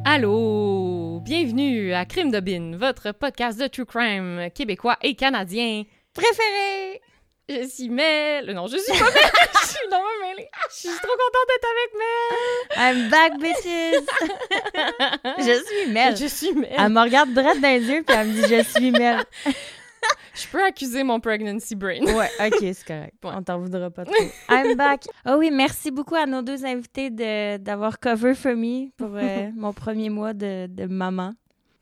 Allô! Bienvenue à Crime de Bin, votre podcast de true crime québécois et canadien préféré! Je suis Mel... Non, je suis pas Mel! Je suis dans ma mêlée! Je suis trop contente d'être avec Mel! I'm back, bitches! Je suis Mel. Je suis Mel. Elle me regarde droit dans les yeux puis elle me dit « Je suis Mel. » Je peux accuser mon pregnancy brain. Ouais, OK, c'est correct. Ouais. On t'en voudra pas trop. I'm back. Oh oui, merci beaucoup à nos deux invités d'avoir cover for me pour mon premier mois de maman.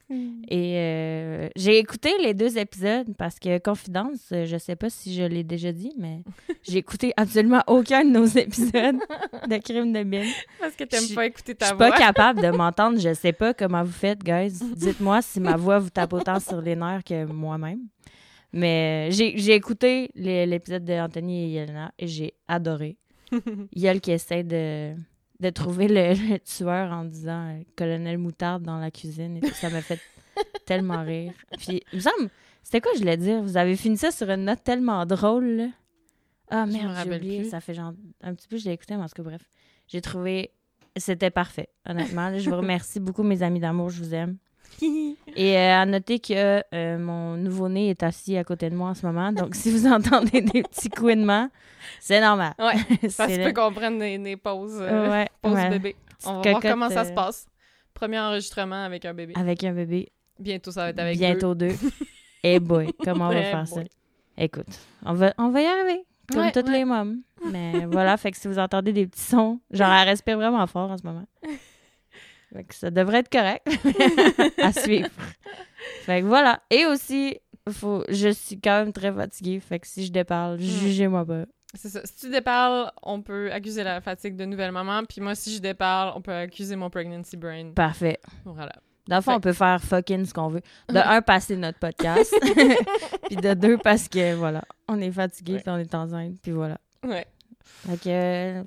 Et j'ai écouté les 2 épisodes parce que, confidence, je sais pas si je l'ai déjà dit, mais j'ai écouté absolument aucun de nos épisodes de Crime de Bin. Parce que t'aimes pas écouter ta Je suis voix. pas capable de m'entendre. Je sais pas comment vous faites, guys. Dites-moi si ma voix vous tape autant sur les nerfs que moi-même. Mais j'ai écouté l'épisode d'Anthony et Yelena et j'ai adoré. Yel qui essaie de trouver le tueur en disant Colonel Moutarde dans la cuisine et tout. Ça m'a fait tellement rire. Puis, il me semble, c'était quoi je voulais dire? Vous avez fini ça sur une note tellement drôle, là. Ah Je me merde, j'ai rappelle oublié. plus. Ça fait genre un petit peu, je l'ai écouté, mais en tout cas, bref. J'ai trouvé... C'était parfait, honnêtement. Là, je vous remercie beaucoup, mes amis d'amour. Je vous aime. Et à noter que mon nouveau-né est assis à côté de moi en ce moment. Donc, si vous entendez des petits couinements, c'est normal. Ouais, ça se C'est peut qu'on prenne des pauses, ouais, pauses ouais. bébé. On va Petite voir comment ça cocotte, se passe. Premier enregistrement avec un bébé. Avec un bébé. Bientôt, ça va être avec Bientôt 2. Eh boy, comment on va Eh faire ça? boy. Écoute, on va y arriver. Comme Ouais, toutes ouais. les mômes. Mais voilà, fait que si vous entendez des petits sons, genre elle respire vraiment fort en ce moment. Fait que ça devrait être correct à suivre. Fait que voilà. Et aussi, je suis quand même très fatiguée. Fait que si je déparle, jugez-moi pas. C'est ça. Si tu déparles, on peut accuser la fatigue de nouvelle maman. Puis moi, si je déparle, on peut accuser mon pregnancy brain. Parfait. Voilà. Dans le fond, Fait- on peut faire fucking ce qu'on veut. De 1, passer notre podcast. Puis de 2, parce que voilà, on est fatigué, Ouais. puis on est enceinte, puis voilà. Ouais. Fait que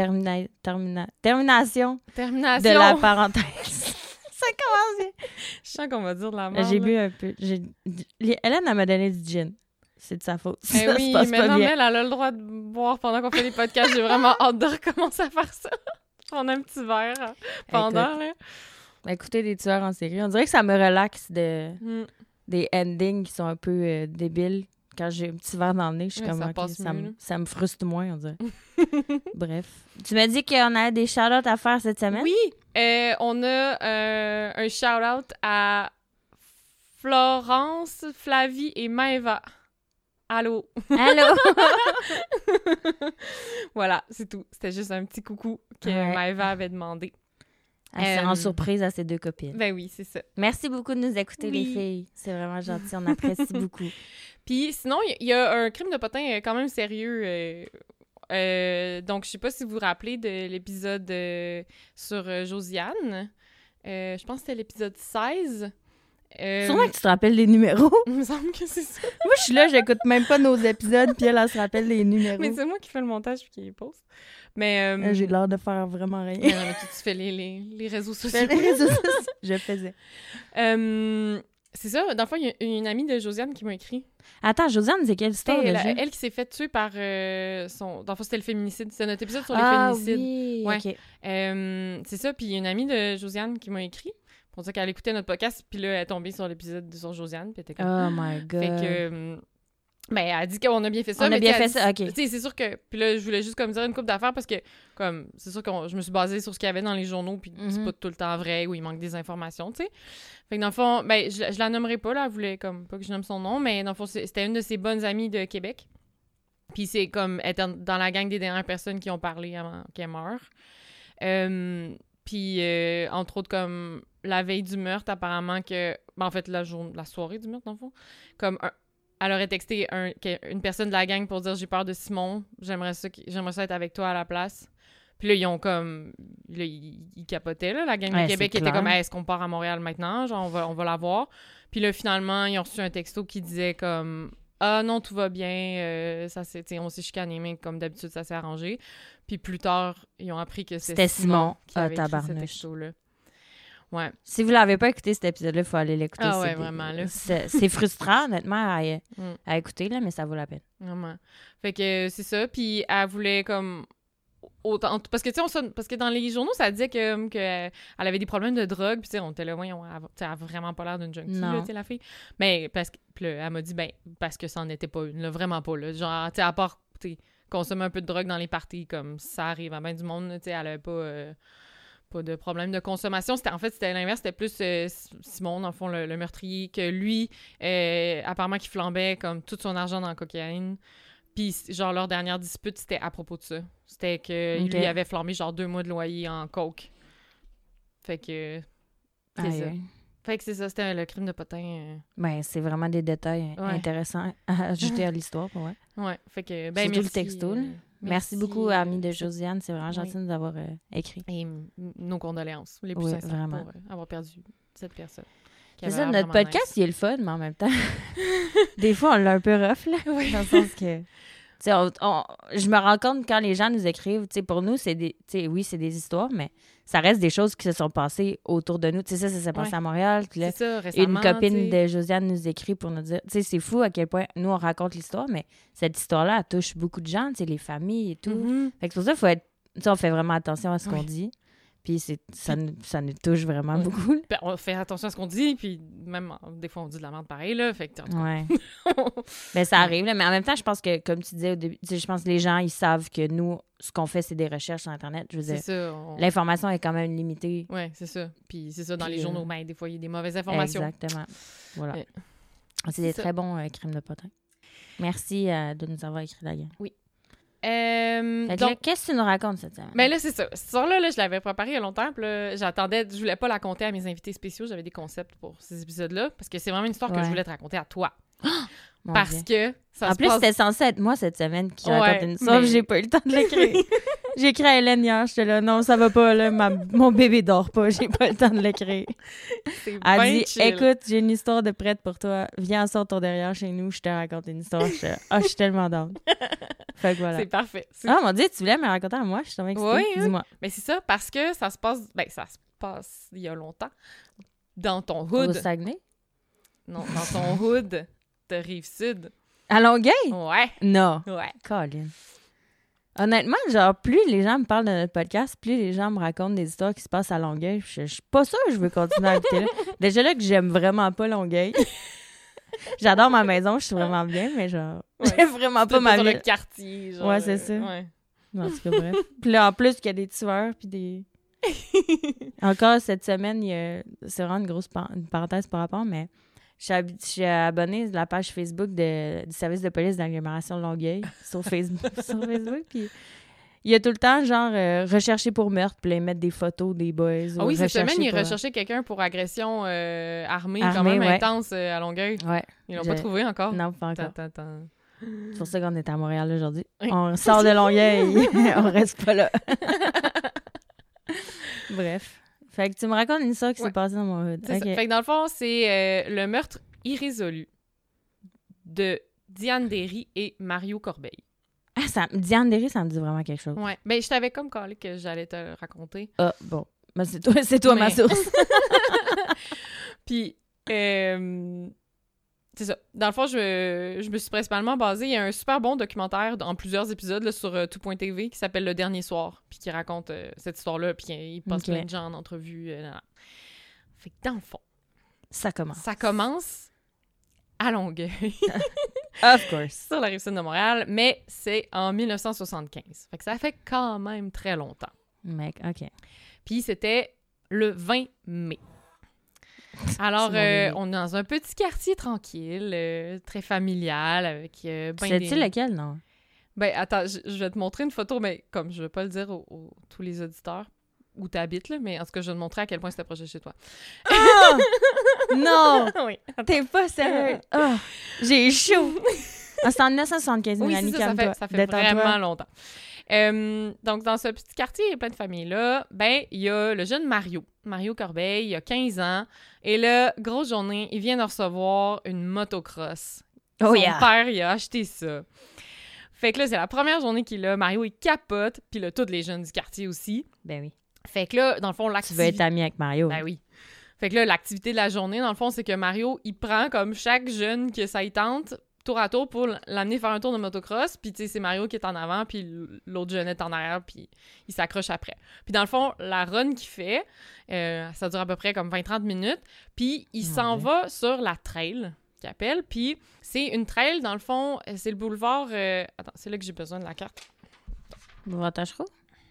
termination Termination. de la parenthèse. Ça commence bien. Je sens qu'on va dire de la merde. J'ai là. bu un peu. Hélène, elle m'a donné du gin. C'est de sa faute. Eh Ça oui, se passe mais pas non, bien. mais elle a le droit de boire pendant qu'on fait les podcasts. J'ai vraiment hâte de recommencer à faire ça. Prendre un petit verre pendant, Écoute, là. écouter des tueurs en série. On dirait que ça me relaxe Mm. des endings qui sont un peu débiles. Quand j'ai un petit verre dans le nez, je suis Ouais, comme, ça ok, passe mieux, là. ça me frustre moins, on dirait. Bref. Tu m'as dit qu'on avait des shout-outs à faire cette semaine? Oui, on a un shout-out à Florence, Flavie et Maëva. Allô? Allô? Voilà, c'est tout. C'était juste un petit coucou que Ouais. Maëva avait demandé. Elle en surprise à ses 2 copines. Ben oui, c'est ça. Merci beaucoup de nous écouter, Oui. les filles. C'est vraiment gentil. On apprécie beaucoup. Puis sinon, il y a un crime de potin quand même sérieux. Donc, je sais pas si vous vous rappelez de l'épisode sur Josiane. Je pense que c'était l'épisode 16. Sûrement que tu te rappelles les numéros. Il me semble que c'est ça. Moi, je suis là, j'écoute même pas nos épisodes, puis elle se rappelle les numéros. Mais c'est moi qui fais le montage puis qui les poste. Mais J'ai l'air de faire vraiment rien. mais non, mais tu fais les réseaux sociaux. Je faisais. C'est ça, dans le fond, il y a une amie de Josiane qui m'a écrit. Attends, Josiane, c'est quelle histoire C'était déjà? elle qui s'est fait tuer par son... Dans le fond, c'était le féminicide. C'était notre épisode sur les Ah féminicides. oui, Ouais. OK. C'est ça, puis il y a une amie de Josiane qui m'a écrit pour dire qu'elle écoutait notre podcast, puis là, elle est tombée sur l'épisode sur Josiane, puis elle était comme... Oh my God. Fait que... ben, elle a dit qu'on a bien fait ça. On mais a bien tu sais, fait elle ça, dit- OK. Tu sais, c'est sûr que... Puis là, je voulais juste comme dire une couple d'affaires parce que, comme, c'est sûr que je me suis basée sur ce qu'il y avait dans les journaux, puis c'est Mhm. pas tout le temps vrai, ou il manque des informations, tu sais. Fait que dans le fond, ben, je la nommerai pas, là, elle voulait comme pas que je nomme son nom, mais dans le fond, c'était une de ses bonnes amies de Québec. Puis c'est comme, elle était dans la gang des dernières personnes qui ont parlé avant qu'elle meure. Puis, entre autres, comme la veille du meurtre, apparemment que... Ben, en fait, la soirée du meurtre, dans le fond. Comme, elle aurait texté une personne de la gang pour dire « J'ai peur de Simon, j'aimerais ça être avec toi à la place. » Puis là, ils ont comme... Là, ils capotaient, là. La gang Ouais, de Québec c'est était comme « clair. Hey, est-ce qu'on part à Montréal maintenant? Genre, on va la voir. » Puis là, finalement, ils ont reçu un texto qui disait comme... Ah non, tout va bien, on s'est chicané, mais comme d'habitude, ça s'est arrangé. Puis plus tard, ils ont appris que c'était Simon qui avait écrit ce tabarnouche. texto-là. Ouais. Si vous l'avez pas écouté, cet épisode-là, il faut aller l'écouter. Ah ouais, C'est- vraiment, là. C'est frustrant, honnêtement, Mm. à écouter, là, mais ça vaut la peine. Vraiment. Fait que c'est ça. Puis elle voulait comme... autant... Parce que, tu sais, parce que dans les journaux, ça disait que elle avait des problèmes de drogue, puis tu sais, on était là, voyons, elle a vraiment pas l'air d'une junkie, là, tu sais, la fille. Mais, parce que... Puis là, elle m'a dit, ben, parce que ça en était pas une, là, vraiment pas, là. Genre, tu sais, à part, tu sais, consommer un peu de drogue dans les parties, comme ça arrive à bien du monde, tu sais, elle avait pas de problème de consommation. C'était l'inverse. C'était plus Simon, dans le fond, le meurtrier, que lui, apparemment, qui flambait comme tout son argent dans la cocaïne. Puis, genre, leur dernière dispute, c'était à propos de ça. C'était qu'il lui avait flambé, genre, 2 mois de loyer en coke. Fait que... C'est ça. Fait que c'est ça, c'était le crime de potin. Ben, c'est vraiment des détails intéressants à ajouter à l'histoire, pour moi. Ouais, fait que... Ben, surtout merci, le texto, là. Merci beaucoup, amis de Josiane. C'est vraiment gentil de nous avoir écrit. Et nos condoléances, les plus sincères, vraiment. pour avoir perdu cette personne. C'est ça, notre podcast, il est le fun, mais en même temps, des fois, on l'a un peu rough, là. Oui. Dans le sens que... Tu sais, je me rends compte quand les gens nous écrivent, tu sais, pour nous, c'est des... Tu sais, oui, c'est des histoires, mais ça reste des choses qui se sont passées autour de nous. Tu sais, ça s'est passé à Montréal. Puis là, c'est ça, récemment, une copine de Josiane nous écrit pour nous dire... Tu sais, c'est fou à quel point nous, on raconte l'histoire, mais cette histoire-là, elle touche beaucoup de gens, tu sais, les familles et tout. Mm-hmm. Fait que c'est pour ça qu'il faut être... Tu sais, on fait vraiment attention à ce qu'on dit. Puis ça nous touche vraiment beaucoup. Ben, on fait attention à ce qu'on dit, puis même, des fois, on dit de la merde pareil, là. Fait que, ouais. Ben, ça arrive, là. Mais en même temps, je pense que, comme tu disais au début, je pense que les gens, ils savent que nous, ce qu'on fait, c'est des recherches sur Internet. Je veux dire, ça, l'information est quand même limitée. Oui, c'est ça. Puis c'est ça, dans les journaux, ben, des fois, il y a des mauvaises informations. Exactement. Voilà. C'est des très bons crimes de potin. Merci de nous avoir écrit la gang. Oui. Donc, qu'est-ce que tu nous racontes cette semaine? Ben là, c'est ça. Cette histoire-là, je l'avais préparée il y a longtemps. Puis là, je voulais pas la conter à mes invités spéciaux. J'avais des concepts pour ces épisodes-là. Parce que c'est vraiment une histoire que je voulais te raconter à toi. Parce que ça en plus, c'était censé être moi cette semaine qui raconte une histoire. J'ai pas eu le temps de l'écrire. J'ai écrit à Hélène hier. J'étais là, non, ça va pas. Là, mon bébé dort pas. J'ai pas le temps de l'écrire. Elle dit, chill. Écoute, j'ai une histoire de prête pour toi. Viens, sors ton derrière chez nous. Je te raconte une histoire. Je suis tellement down. Fait que voilà. C'est parfait. Ah, mon Dieu, tu voulais me raconter à moi? Je suis tellement excitée. Oui, dis-moi. Mais c'est ça, parce que ça se passe il y a longtemps. Dans ton hood. Au Saguenay? Non, dans ton hood de Rive-Sud. À Longueuil? Ouais. Non. Ouais. Colin. Honnêtement, genre, plus les gens me parlent de notre podcast, plus les gens me racontent des histoires qui se passent à Longueuil. Je suis pas sûre que je veux continuer à habiter là. Déjà là que j'aime vraiment pas Longueuil. J'adore ma maison, je suis vraiment bien, mais genre, j'aime vraiment pas ma ville. Le quartier, genre. Ouais, c'est ça. Ouais. En tout cas, bref. Puis là, en plus, il y a des tueurs, puis des... Encore cette semaine, c'est vraiment une grosse parenthèse par rapport, mais je suis abonnée à la page Facebook du service de police d'agglomération de Longueuil sur Facebook. Puis il y a tout le temps, genre, recherché pour meurtre, puis là, ils mettent des photos des boys. Ah oui, cette semaine, ils recherchaient quelqu'un pour agression armée quand même intense à Longueuil. Ouais. Ils l'ont pas trouvé encore. Non, pas encore. Attends. C'est pour ça qu'on est à Montréal aujourd'hui. On sort de Longueuil, on reste pas là. Bref. Fait que tu me racontes une histoire qui s'est passée dans mon hood. Okay. Fait que dans le fond, c'est le meurtre irrésolu de Diane Derry et Mario Corbeil. Ah, Diane Derry, ça me dit vraiment quelque chose. Ouais. Ben, je t'avais comme collé que j'allais te raconter. Ah, bon. Ben, c'est toi ma source. Puis, c'est ça. Dans le fond, je me suis principalement basée. Il y a un super bon documentaire en plusieurs épisodes là, sur tout.tv qui s'appelle Le Dernier Soir, puis qui raconte cette histoire-là, puis il passe plein de gens en entrevue. Fait que dans le fond, ça commence à Longueuil. Of course. Sur la Rive-Sud de Montréal, mais c'est en 1975. Fait que ça fait quand même très longtemps. Mec, OK. Puis c'était le 20 mai. Alors, on est dans un petit quartier tranquille, très familial, avec sais-tu lequel, non? Ben, attends, je vais te montrer une photo, mais comme je vais pas le dire aux tous les auditeurs où t'habites, là, mais en tout cas, je vais te montrer à quel point c'était proche de chez toi. Oh! Non! Oui. T'es pas sérieux? Oh, j'ai chaud! C'est en 1975, Mélanie, calme-toi. Ça fait vraiment longtemps. Donc, dans ce petit quartier, il y a plein de familles-là. Ben, il y a le jeune Mario Corbeil, il a 15 ans. Et là, grosse journée, il vient de recevoir une motocross. Son père, il a acheté ça. Fait que là, c'est la première journée qu'il a. Mario, il capote. Puis là, tous les jeunes du quartier aussi. Ben oui. Fait que là, dans le fond, l'activité... Tu veux être ami avec Mario. Ben oui. Fait que là, l'activité de la journée, dans le fond, c'est que Mario, il prend comme chaque jeune que ça y tente, tour à tour pour l'amener faire un tour de motocross. Puis, tu sais, c'est Mario qui est en avant, puis l'autre jeune est en arrière, puis il s'accroche après. Puis, dans le fond, la run qu'il fait, ça dure à peu près comme 20-30 minutes. Puis, il s'en va sur la trail qu'il appelle. Puis, c'est une trail, dans le fond, c'est le boulevard... Attends, c'est là que j'ai besoin de la carte. Boulevard Tachereau?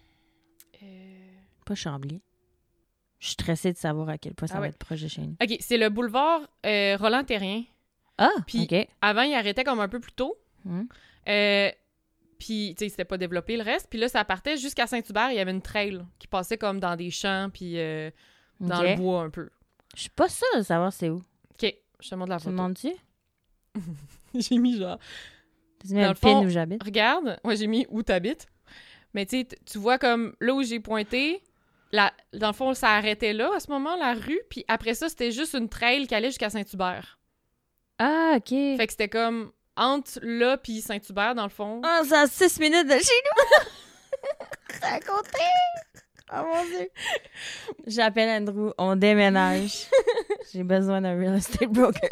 Pas Chambly. Je suis stressée de savoir à quel point ça va être proche de chez nous. OK, c'est le boulevard Roland-Terrien. Ah, puis, OK. Avant, il arrêtait comme un peu plus tôt. Puis, tu sais, c'était pas développé le reste. Puis là, ça partait jusqu'à Saint-Hubert. Il y avait une trail qui passait comme dans des champs, puis dans le bois un peu. Je suis pas sûre de savoir c'est où. OK, je te montre la photo. Tu me demandes-tu? J'ai mis genre... Tu mets le pin où j'habite? Regarde, j'ai mis où t'habites. Mais tu sais, tu vois comme là où j'ai pointé, dans le fond, ça arrêtait là, à ce moment, la rue. Puis après ça, c'était juste une trail qui allait jusqu'à Saint-Hubert. Ah, OK. Fait que c'était comme entre là puis Saint-Hubert, dans le fond. Ah, c'est à 6 minutes de chez nous! C'est à côté! Oh mon Dieu! J'appelle Andrew, on déménage. J'ai besoin d'un real estate broker.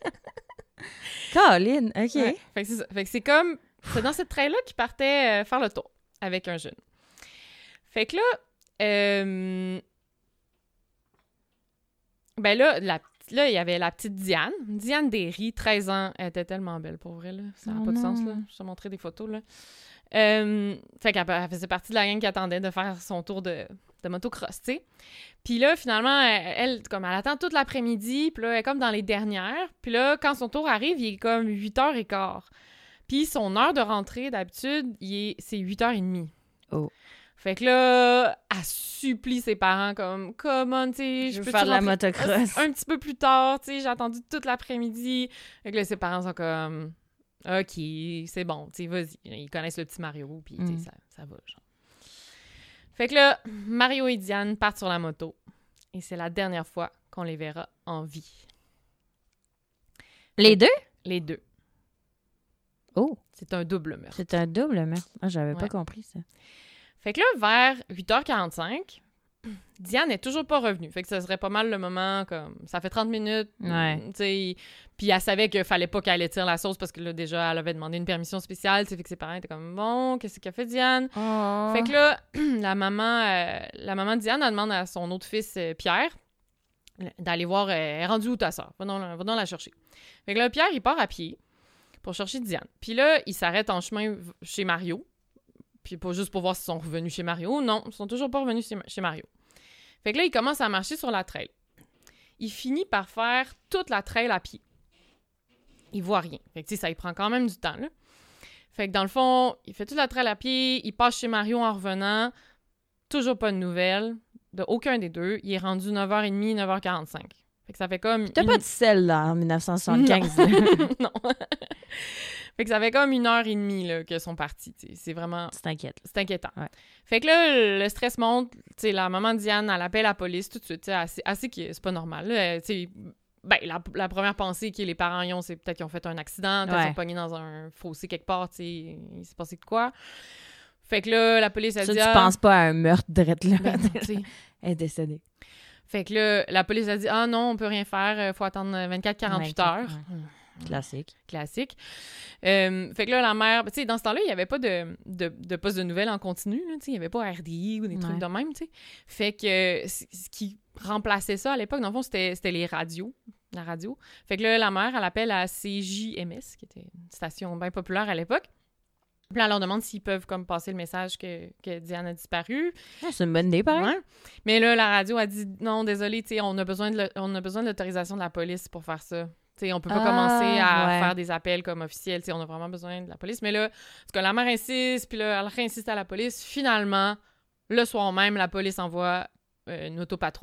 Colin, OK. Ouais. Fait que c'est ça. Fait que c'est comme... C'est dans cette trail-là qu'il partait faire le tour avec un jeune. Fait que là... ben là, il y avait la petite Diane. Diane Derry, 13 ans. Elle était tellement belle, pour vrai, là. Ça n'a pas de sens, là. Je t'ai montré des photos, là. Fait qu'elle faisait partie de la gang qui attendait de faire son tour de motocross, tu sais. Puis là, finalement, elle attend toute l'après-midi, puis là, elle est comme dans les dernières. Puis là, quand son tour arrive, il est comme 8h15. Puis son heure de rentrée, d'habitude, c'est 8h30. Oh. Fait que là, elle supplie ses parents comme « Come on, tu sais, je peux faire de la motocross. Un petit peu plus tard, tu sais, j'ai attendu toute l'après-midi. » Fait que là, ses parents sont comme « OK, c'est bon, tu sais, vas-y. » Ils connaissent le petit Mario, puis tu sais, ça va, genre. Fait que là, Mario et Diane partent sur la moto. Et c'est la dernière fois qu'on les verra en vie. Les deux? Les deux. Oh! C'est un double meurtre. C'est un double meurtre. Ah, j'avais pas compris ça. Fait que là, vers 8h45, Diane n'est toujours pas revenue. Fait que ça serait pas mal le moment, comme... Ça fait 30 minutes, tu sais... Puis elle savait qu'il fallait pas qu'elle étire la sauce parce que là, déjà, elle avait demandé une permission spéciale. Fait que ses parents étaient comme, bon, qu'est-ce qu'a fait Diane? Oh. Fait que là, la maman de Diane, elle demande à son autre fils, Pierre, d'aller voir, elle est rendue où ta soeur? Va donc la chercher. Fait que là, Pierre, il part à pied pour chercher Diane. Puis là, il s'arrête en chemin chez Mario. Puis pas juste pour voir s'ils sont revenus chez Mario. Non, ils sont toujours pas revenus chez Mario. Fait que là, il commence à marcher sur la trail. Il finit par faire toute la trail à pied. Il voit rien. Fait que tu sais, ça lui prend quand même du temps, là. Fait que dans le fond, il fait toute la trail à pied, il passe chez Mario en revenant. Toujours pas de nouvelles de aucun des deux. Il est rendu 9h30, 9h45. Fait que ça fait comme... T'as pas de sel, là, en 1975. Non. Fait que ça fait comme 1h30 là, qu'ils sont partis. T'sais. C'est vraiment... C'est inquiétant. Ouais. Fait que là, le stress monte. T'sais, la maman de Diane, elle appelle la police tout de suite. Assez que c'est pas normal. Là. Ben, la première pensée que les parents y ont, c'est peut-être qu'ils ont fait un accident, peut-être qu'ils sont pognés dans un fossé quelque part. Il s'est passé de quoi. Fait que là, la police a dit... Tu penses pas à un meurtre direct là. Ben, elle est décédée. Fait que là, la police a dit « Ah non, on peut rien faire. Faut attendre 24-48 heures. Ouais. Classique. Fait que là, la mère... Tu sais, dans ce temps-là, il n'y avait pas de poste de nouvelles en continu. Il n'y avait pas RDI ou des trucs de même, tu sais. Fait que ce qui remplaçait ça à l'époque, dans le fond, c'était les radios. La radio. Fait que là, la mère, elle appelle à CJMS, qui était une station bien populaire à l'époque. Puis là, elle leur demande s'ils peuvent comme passer le message que Diane a disparu. Ah, c'est une bonne idée, pareil. Ouais. Mais là, la radio a dit « Non, désolé, tu sais, on a besoin de l'autorisation de la police pour faire ça. » T'sais, on peut pas commencer à faire des appels comme officiels. T'sais, on a vraiment besoin de la police. Mais là, en tout cas, la mère insiste, puis là, elle réinsiste à la police. Finalement, le soir même, la police envoie une autopatrouille.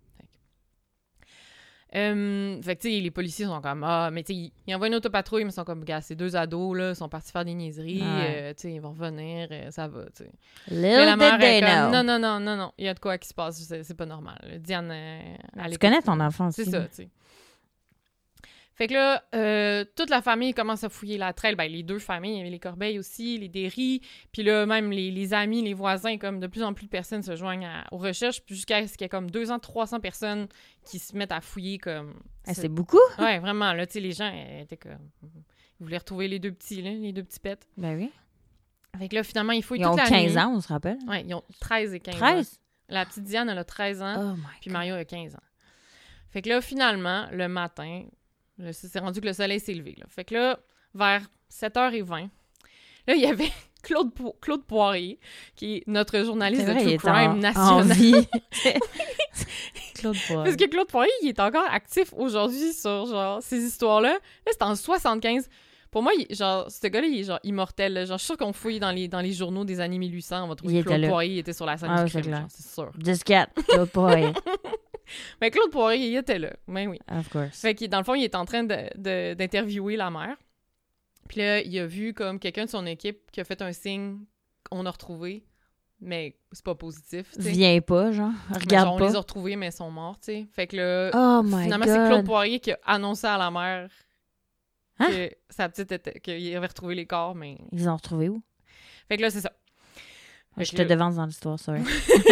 Fait que, tu sais, les policiers sont comme, mais tu sais, ils envoient une autopatrouille, mais ils sont comme, gars, ces deux ados, là, sont partis faire des niaiseries, tu sais, ils vont revenir, ça va, tu sais. Mais la mère est comme, non, il y a de quoi qui se passe, c'est pas normal. Diane, tu connais ton enfant aussi. C'est ça, tu sais. Fait que là, toute la famille commence à fouiller la trail. Ben, les deux familles, il y avait les Corbeil aussi, les Derry. Puis là, même les amis, les voisins, comme de plus en plus de personnes se joignent aux recherches, puis jusqu'à ce qu'il y ait comme 200-300 personnes qui se mettent à fouiller comme... C'est beaucoup? Ouais, vraiment. Là, tu sais, les gens étaient comme... Ils voulaient retrouver les deux petits, là, les deux petits pets. Ben oui. Fait que là, finalement, ils fouillent Ils ont toute la 15 nuit. ans, on se rappelle? Ouais, ils ont 13 et 15 ans. 13? La petite Diane, elle a 13 ans, Oh my puis God. Mario a 15 ans. Fait que là, finalement, le matin, c'est rendu que le soleil s'est levé. Là. Fait que là, vers 7h20, là, il y avait Claude Poirier, qui est notre journaliste C'est vrai, de il True est Crime en national. vie. Claude Poirier. Parce que Claude Poirier, il est encore actif aujourd'hui sur, genre, ces histoires-là. Là, c'est en 75. Pour moi, genre, ce gars-là, il est, genre, immortel. Là. Genre, je suis sûre qu'on fouille dans les journaux des années 1800, on va trouver Il que était Claude là. Poirier était sur la scène Ah, du c'est crime, clair. genre, c'est sûr. 10-4, Claude Poirier. Mais Claude Poirier, il était là. Ben oui. Of course. Fait que dans le fond, il est en train d'interviewer la mère. Puis là, il a vu comme quelqu'un de son équipe qui a fait un signe qu'on a retrouvé, mais c'est pas positif, tu sais. Viens pas, genre. Mais Regarde genre, on pas. les a retrouvés, mais ils sont morts, tu sais. Fait que là, Oh my finalement, God. c'est Claude Poirier qui a annoncé à la mère Hein? que sa petite était... qu'il avait retrouvé les corps, mais... Ils ont retrouvé où? Fait que là, c'est ça. Fait Je que te là- devance dans l'histoire, sorry.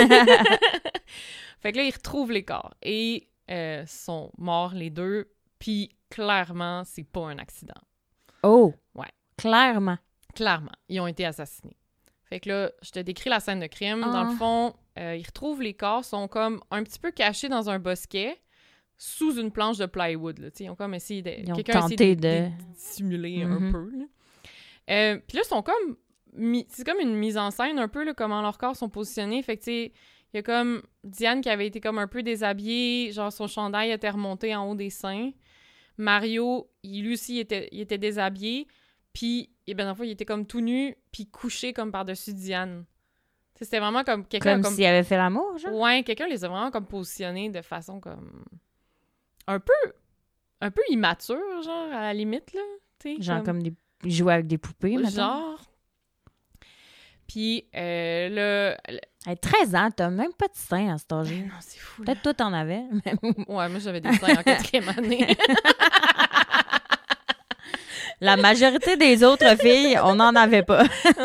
Fait que là, ils retrouvent les corps. Et sont morts, les deux. Puis, clairement, c'est pas un accident. Oh! Ouais. Clairement. Clairement, ils ont été assassinés. Fait que là, je te décris la scène de crime. Dans le fond, ils retrouvent les corps, sont comme un petit peu cachés dans un bosquet, sous une planche de plywood. Là. Ils ont comme essayé de... Ils ont quelqu'un a essayé tenté de dissimuler un Mhm. peu. Là. Puis là, ils sont comme... C'est comme une mise en scène un peu, là, comment leurs corps sont positionnés. Fait que, tu sais, il y a comme Diane qui avait été comme un peu déshabillée, genre son chandail était remonté en haut des seins. Mario, lui aussi, il était déshabillé. Puis, ben, dans le fond, il était comme tout nu, puis couché comme par-dessus Diane. Tu sais, c'était vraiment comme quelqu'un... Comme s'il avait fait l'amour, genre? Ouais, quelqu'un les a vraiment comme positionnés de façon comme... Un peu immature, genre, à la limite, là. Tu sais, Genre comme des... Ils jouaient avec des poupées, maintenant. genre. Puis, là... Hey, 13 ans, t'as même pas de sein à cet âge. Non, c'est fou, là. Peut-être toi, t'en avais. mais- Ouais, moi, j'avais des seins en 4e année. La majorité des autres filles, on n'en avait pas.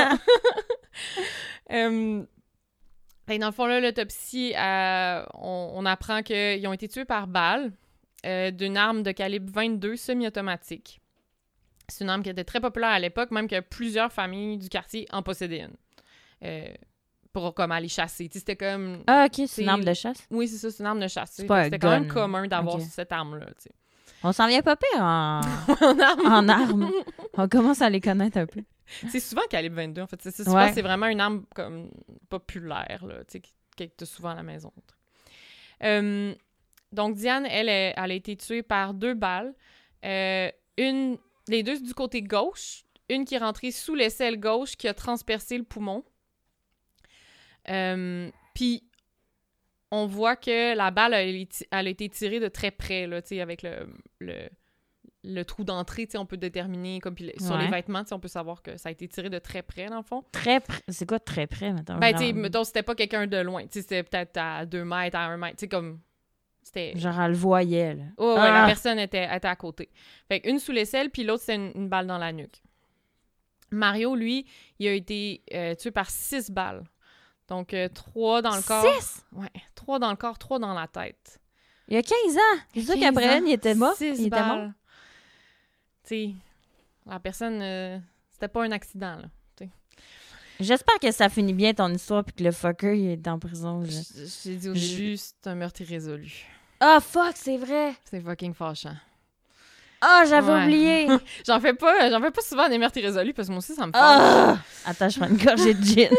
Fait que dans le fond, là, l'autopsie, on apprend qu'ils ont été tués par balle d'une arme de calibre 22 semi-automatique. C'est une arme qui était très populaire à l'époque, même que plusieurs familles du quartier en possédaient une. Pour comme aller chasser. Tu sais, c'était comme... Ah, OK, c'est une arme de chasse. Oui, c'est ça, c'est une arme de chasse. C'est pas un C'était quand même gun. commun d'avoir Ok. cette arme-là, tu sais. On s'en vient pas pire en, En arme. en armes. On commence à les connaître un peu. C'est souvent calibre 22, en fait. C'est Ouais. c'est vraiment une arme comme populaire, là, tu sais, que tu as souvent à la maison. Donc, Diane, elle a été tuée par 2 balles. Les deux du côté gauche. Une qui est rentrée sous l'aisselle gauche, qui a transpercé le poumon. Puis, on voit que la balle, elle a été tirée de très près, là, tu sais, avec le trou d'entrée, tu sais, on peut déterminer, comme sur les Ouais. vêtements, tu sais, on peut savoir que ça a été tiré de très près, dans le fond. Très près. C'est quoi très près, maintenant? Ben, tu sais, mettons, c'était pas quelqu'un de loin, tu sais, c'était peut-être à 2 mètres, à 1 mètre, tu sais, comme... C'était... Genre, elle le voyait, là. Ouais, la Ah! personne était à côté. Fait qu'une sous l'aisselle, puis l'autre, c'était une balle dans la nuque. Mario, lui, il a été tué par 6 balles. Donc, 3 dans le corps. 6? Ouais, 3 dans le corps, 3 dans la tête. Il y a 15 ans. C'est sûr 15 qu'après ans, elle, il était mort. 6 Il était mort. balles. Tu sais, la personne, c'était pas un accident, là. J'espère que ça finit bien ton histoire puis que le fucker, il est en prison. J'ai dit au début, c'est un meurtre irrésolu. Ah, fuck, c'est vrai. C'est fucking fâchant. Ah, j'avais Ouais. oublié. J'en fais pas souvent des meurtres irrésolus parce que moi aussi, ça me fâche. Ah! Attends, je prends une gorgée de gin.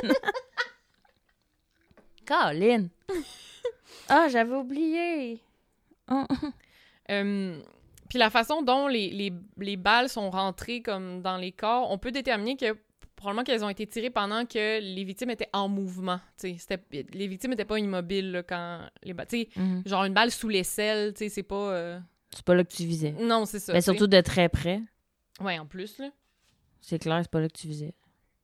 Colin. Ah, j'avais oublié. Oh. Puis la façon dont les balles sont rentrées comme dans les corps, on peut déterminer que probablement qu'elles ont été tirées pendant que les victimes étaient en mouvement. Les victimes n'étaient pas immobiles là, quand les balles... Mhm. Genre une balle sous l'aisselle, c'est pas... C'est pas là que tu visais. Non, c'est ça. Mais t'sais. surtout de très près. Ouais, en plus, là. C'est clair, c'est pas là que tu visais.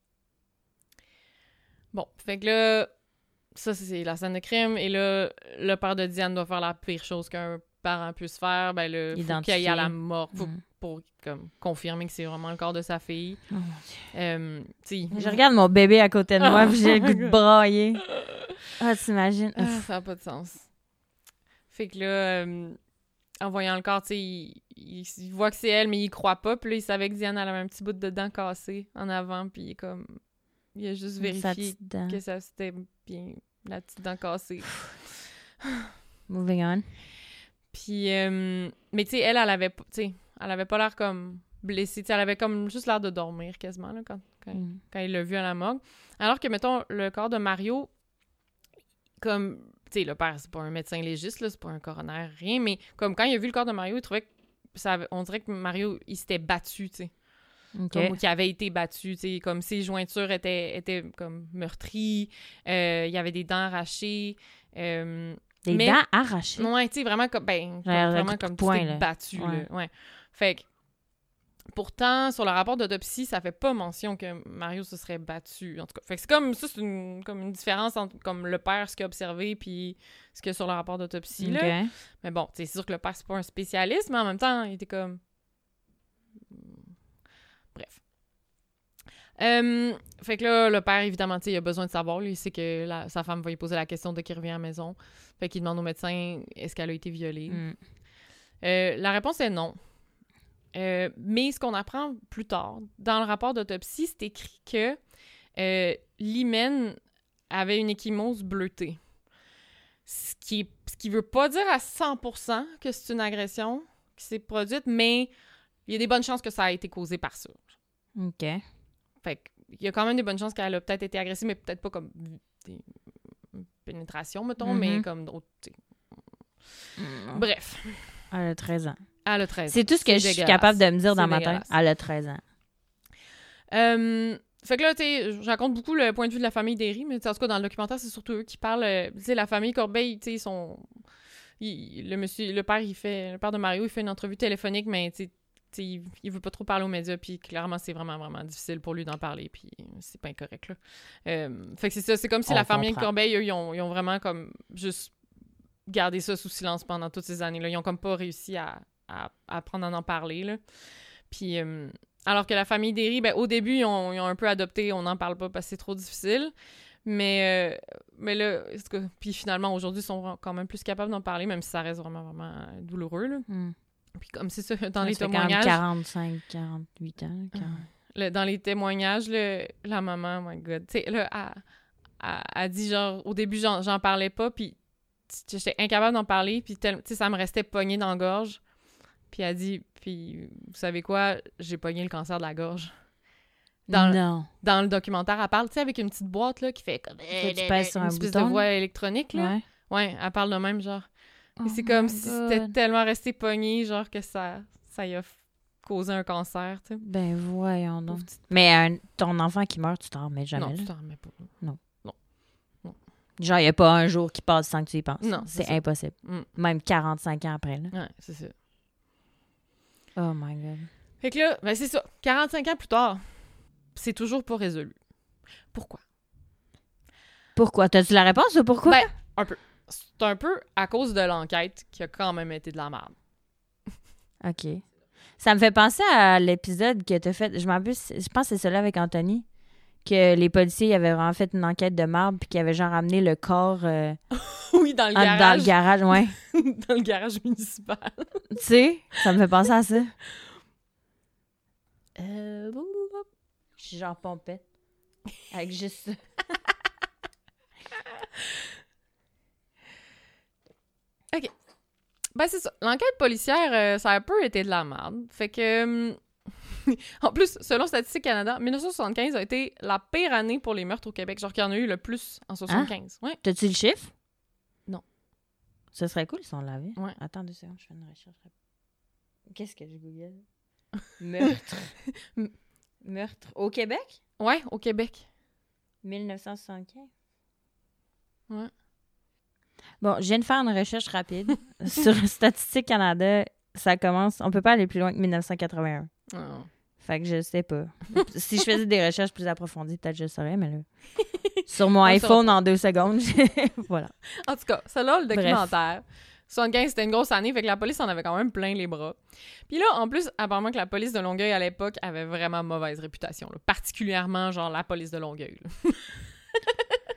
Bon, fait que là, ça, c'est la scène de crime. Et là, le père de Diane doit faire la pire chose qu'un parent puisse faire. Ben là, faut qu'il aille à la mort pour comme, confirmer que c'est vraiment le corps de sa fille. Oh mon Dieu. Je regarde mon bébé à côté de moi puis j'ai le goût de brailler. Ah, t'imagines? Ça n'a pas de sens. Fait que là, en voyant le corps, tu sais, il voit que c'est elle, mais il croit pas. Puis là, il savait que Diane avait un petit bout de dent cassé en avant, puis il a juste vérifié que ça c'était bien la petite dent cassée. Moving on. Puis, mais tu sais, elle avait pas l'air comme blessée. T'sais, elle avait comme juste l'air de dormir quasiment là, quand il l'a vu à la morgue. Alors que, mettons, le corps de Mario, comme, tu sais, le père, c'est pas un médecin légiste, là, c'est pas un coroner, rien, mais comme quand il a vu le corps de Mario, il trouvait que on dirait que Mario, il s'était battu, tu sais. Okay. Comme qu'il avait été battu, tu sais, comme ses jointures étaient comme meurtries, il y avait des dents arrachées. Des dents arrachées? Ouais, tu sais, vraiment comme, vraiment comme tu t'es battu, ouais. là. Ouais. Fait que, pourtant, sur le rapport d'autopsie, ça fait pas mention que Mario se serait battu, en tout cas. Fait que c'est comme, ça, c'est comme une différence entre comme le père, ce qu'il a observé, puis ce qu'il y a sur le rapport d'autopsie, là. Mais bon, c'est sûr que le père, c'est pas un spécialiste, mais en même temps, il était comme... Bref. Fait que là, le père, évidemment, il a besoin de savoir. Lui, il sait que sa femme va lui poser la question dès qu'il revient à la maison. Fait qu'il demande au médecin, est-ce qu'elle a été violée? La réponse est non. Mais ce qu'on apprend plus tard, dans le rapport d'autopsie, c'est écrit que l'hymen avait une ecchymose bleutée. Ce qui veut pas dire à 100% que c'est une agression qui s'est produite, mais il y a des bonnes chances que ça a été causé par ça. OK. Fait qu'il y a quand même des bonnes chances qu'elle a peut-être été agressée, mais peut-être pas comme des pénétrations, mettons, mais comme d'autres. Bref. Elle a 13 ans. Elle a 13 ans. C'est tout ce que je suis capable de me dire dans ma tête. Elle a 13 ans. Fait que là, tu sais, je raconte beaucoup le point de vue de la famille Derry, mais en tout cas, dans le documentaire, c'est surtout eux qui parlent. Tu sais, la famille Corbeil, tu sais, ils sont... Le père de Mario, il fait une entrevue téléphonique, mais tu sais, il veut pas trop parler aux médias, puis clairement, c'est vraiment, vraiment difficile pour lui d'en parler, puis c'est pas incorrect, là. Fait que c'est ça, c'est comme si la famille Corbeil, eux, ils ont vraiment comme juste gardé ça sous silence pendant toutes ces années-là. Ils ont comme pas réussi à apprendre à en parler, là. Puis, alors que la famille Derry, ben, au début, ils ont un peu adopté, on n'en parle pas parce que c'est trop difficile. Mais là, puis finalement, aujourd'hui, ils sont quand même plus capables d'en parler, même si ça reste vraiment, vraiment douloureux, là. Puis comme c'est ça, dans les témoignages... Ça fait quand même 45, 48 ans. Dans les témoignages, la maman, oh my God, tu sais, là, elle dit, genre, au début, j'en parlais pas, puis j'étais incapable d'en parler, puis tu sais, ça me restait pogné dans la gorge. Puis elle dit, puis vous savez quoi, j'ai pogné le cancer de la gorge. Dans le documentaire, elle parle, tu sais, avec une petite boîte, là, qui fait comme... tu pèses sur un espèce bouton. de voix électronique, là. Ouais, elle parle de même, genre. Et c'est comme si c'était tellement resté pogné, genre, que ça y a causé un cancer, tu sais. Ben voyons donc. Mais ton enfant qui meurt, tu t'en remets jamais. Non, tu t'en remets pas. Non. Genre, il n'y a pas un jour qui passe sans que tu y penses. Non, c'est impossible. Même 45 ans après, là. Ouais, c'est ça. Oh my God. Fait que là, ben c'est ça. 45 ans plus tard, c'est toujours pas résolu. Pourquoi? Pourquoi? T'as-tu la réponse ou pourquoi? Ben, un peu. C'est un peu à cause de l'enquête qui a quand même été de la merde. OK. Ça me fait penser à l'épisode que t'as fait. Je pense que c'est celui avec Anthony. Que les policiers avaient vraiment fait une enquête de marbre puis qu'ils avaient genre amené le corps... oui, dans le garage. Dans le garage, ouais. Dans le garage municipal. Tu sais, ça me fait penser à ça. Je suis genre pompette. Avec juste ça. OK. Ben, c'est ça. L'enquête policière, ça a un peu été de la merde. Fait que... en plus, selon Statistique Canada, 1975 a été la pire année pour les meurtres au Québec. Genre qu'il y en a eu le plus en 75. Ouais. T'as-tu le chiffre? Non. Ce serait cool si on l'avait. Ouais. Attends 2 secondes, je fais une recherche. Qu'est-ce que je google? Meurtre. Meurtre. Au Québec? Ouais, au Québec. 1975? Ouais. Bon, je viens de faire une recherche rapide. Sur Statistique Canada, ça commence... On peut pas aller plus loin que 1981. Oh. Fait que je sais pas. Si je faisais des recherches plus approfondies, peut-être je saurais, mais là... Sur mon iPhone, en 2 secondes, voilà. En tout cas, ça là, le documentaire. 75, c'était une grosse année, fait que la police en avait quand même plein les bras. Puis là, en plus, apparemment que la police de Longueuil, à l'époque, avait vraiment mauvaise réputation. Là. Particulièrement, genre, la police de Longueuil.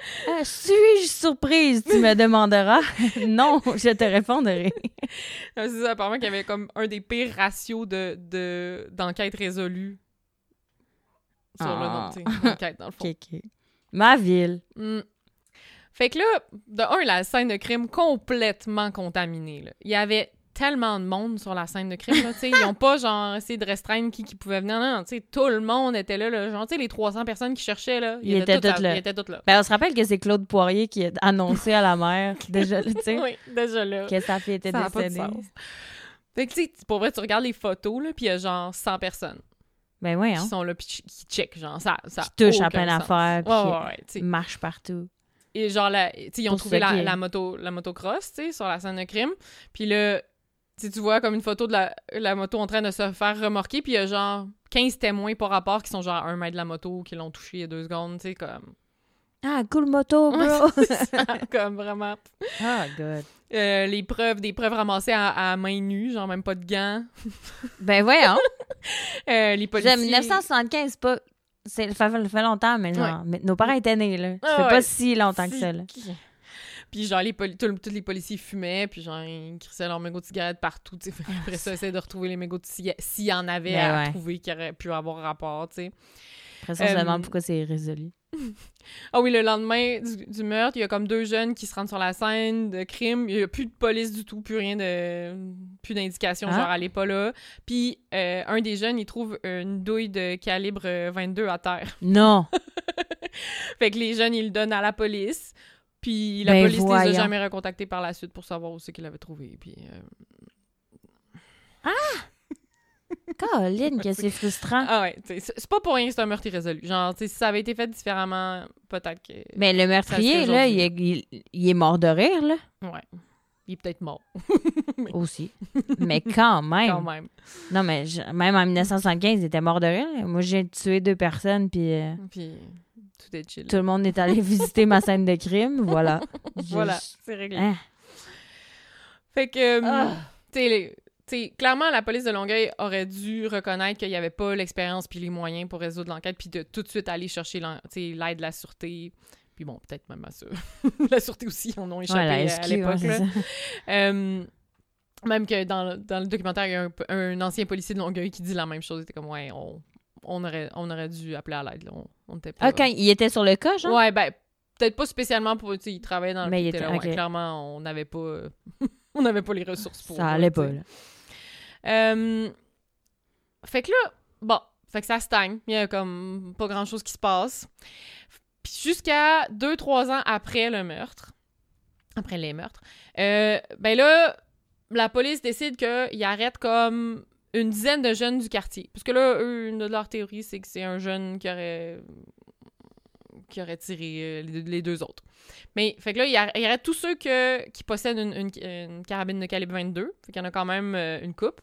Suis-je surprise, tu me demanderas? Non, je te répondrai. C'est ça, apparemment qu'il y avait comme un des pires ratios d'enquêtes résolues sur le nom, tu sais, d'enquête, dans le fond. OK. Ma ville. Fait que là, de un, la scène de crime complètement contaminée, là. Il y avait tellement de monde sur la scène de crime, là, tu sais, ils ont pas, genre, essayé de restreindre qui pouvait venir, non, tu sais, tout le monde était là, genre, tu sais, les 300 personnes qui cherchaient, là, Ils étaient toutes là. Ils étaient toutes là. Ben, on se rappelle que c'est Claude Poirier qui a annoncé à la mère, déjà, tu sais, Oui, déjà là. que sa fille était Ça a pas de décédée. sens. Fait que, tu sais, pour vrai, tu regardes les photos, là, pis il y a genre 100 personnes Ben oui, qui sont là, pis qui checkent, genre, ça qui touchent à aucun plein sens. d'affaires, Ouais, tu sais. qui marchent partout. Et genre, tu sais, ils ont Pour trouvé ça qu'il- la motocross, tu sais, sur la scène de crime. Puis là, tu vois comme une photo de la moto en train de se faire remorquer, puis il y a genre 15 témoins par rapport qui sont genre à 1 mètre de la moto, qui l'ont touché il y a 2 secondes, tu sais, comme... Ah, cool moto, bro! Ouais, c'est ça, comme vraiment... Oh, God. des preuves ramassées à main nue, genre même pas de gants. Ben voyons! Les policiers... 1975, c'est pas... Ça fait longtemps, mais genre... Mais nos parents étaient nés, là. Ça Ah fait ouais. pas si longtemps que ça, là. Puis genre, tous les policiers fumaient, puis genre, ils crissaient leurs mégots de cigarettes partout, tu sais. Après ça, essayer de retrouver les mégots de cigarettes, s'il y en avait Ben à ouais. trouver qui auraient pu avoir rapport, tu sais. Après ça, on se demande pourquoi c'est résolu. Ah oui, le lendemain du meurtre, il y a comme 2 jeunes qui se rendent sur la scène de crime. Il n'y a plus de police du tout, plus d'indication, genre, elle est pas là. Puis un des jeunes, il trouve une douille de calibre 22 à terre. Non! Fait que les jeunes, ils le donnent à la police. Puis la Ben police les a voyons. jamais recontactés par la suite pour savoir où c'est qu'ils l'avaient trouvé. Puis... Caroline, que c'est frustrant. Ah ouais, t'sais, c'est pas pour rien que c'est un meurtre irrésolu. Genre, t'sais, si ça avait été fait différemment, peut-être que... Mais le meurtrier, Ça, là, c'est il est mort de rire, là. Ouais. Il est peut-être mort, Aussi. Mais quand même. quand même. Non, mais même en 1975, il était mort de rire. Moi, j'ai tué 2 personnes, puis Puis tout est chill. tout le monde est allé visiter ma scène de crime. Voilà. Voilà, c'est réglé. Hein? Fait que, t'sais, clairement, la police de Longueuil aurait dû reconnaître qu'il n'y avait pas l'expérience puis les moyens pour résoudre l'enquête, puis de tout de suite aller chercher l'aide de la sûreté. Puis bon, peut-être même à ça. La sûreté aussi, on a échappé Ouais, la SQ, à l'époque. ouais, là. c'est ça. Même que dans le documentaire, il y a un ancien policier de Longueuil qui dit la même chose. Il était comme, ouais, on aurait dû appeler à l'aide. Là. On était pas... Ah, quand il était sur le cas, genre? Ouais, ben, peut-être pas spécialement pour... Il travaillait dans le... Mais il était était... là, ouais, ok. clairement, on n'avait pas... on n'avait pas les ressources pour... Ça allait pas, t'sais. là. Fait que là, bon, fait que ça stagne. Il y a comme pas grand-chose qui se passe. Puis jusqu'à 2-3 ans après les meurtres, ben là, la police décide qu'ils arrêtent comme une dizaine de jeunes du quartier. Parce que là, eux, une de leurs théories, c'est que c'est un jeune qui aurait tiré les 2 autres. Mais, fait que là, il arrête tous ceux qui possèdent une carabine de calibre 22. Fait qu'il y en a quand même une coupe.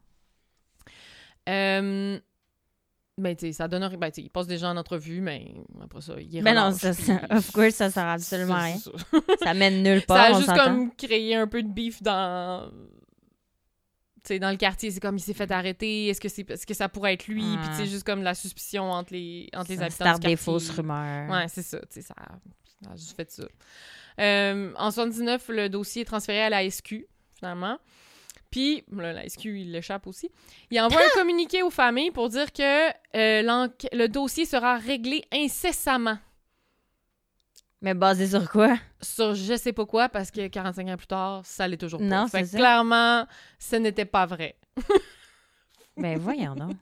Ben, tu sais, ça donne... Ben, tu sais, il passe des gens en entrevue, mais après ça, il est Mais non, relâche, puis- of course, ça sert absolument à rien. C'est ça. Ça mène nulle Ça part, a on juste s'entend. comme créé un peu de beef dans... Tu sais, dans le quartier. C'est comme, il s'est fait arrêter. Est-ce que ça pourrait être lui? Puis, tu sais, juste comme la suspicion entre les Ça habitants du starte quartier. des fausses rumeurs. Ouais, c'est ça. Tu sais, ça a juste fait ça. En 79, le dossier est transféré à la SQ, finalement. Puis, là, la SQ, il l'échappe aussi. Il envoie un communiqué aux familles pour dire que le dossier sera réglé incessamment. Mais basé sur quoi? Sur je sais pas quoi, parce que 45 ans plus tard, ça l'est toujours pas. Non, fait c'est que ça. clairement, ce n'était pas vrai. Ben voyons donc.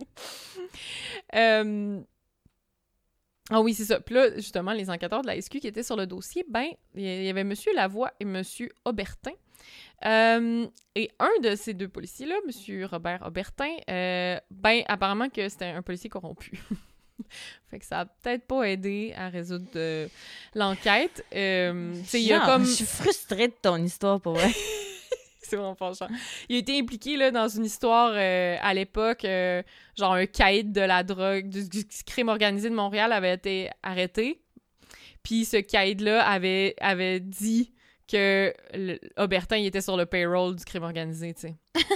Ah oui, c'est ça. Puis là, justement, les enquêteurs de la SQ qui étaient sur le dossier, ben, il y avait M. Lavoie et M. Aubertin. Et un de ces 2 policiers-là, M. Robert Aubertin, ben, apparemment que c'était un policier corrompu. Fait que ça a peut-être pas aidé à résoudre l'enquête. Tu sais, il y a comme... Je suis frustrée de ton histoire, pour vrai. C'est vraiment fâchant. Il a été impliqué là, dans une histoire à l'époque, genre un caïd de la drogue, du crime organisé de Montréal avait été arrêté. Puis ce caïd-là avait dit que Aubertin il était sur le payroll du crime organisé, tu sais.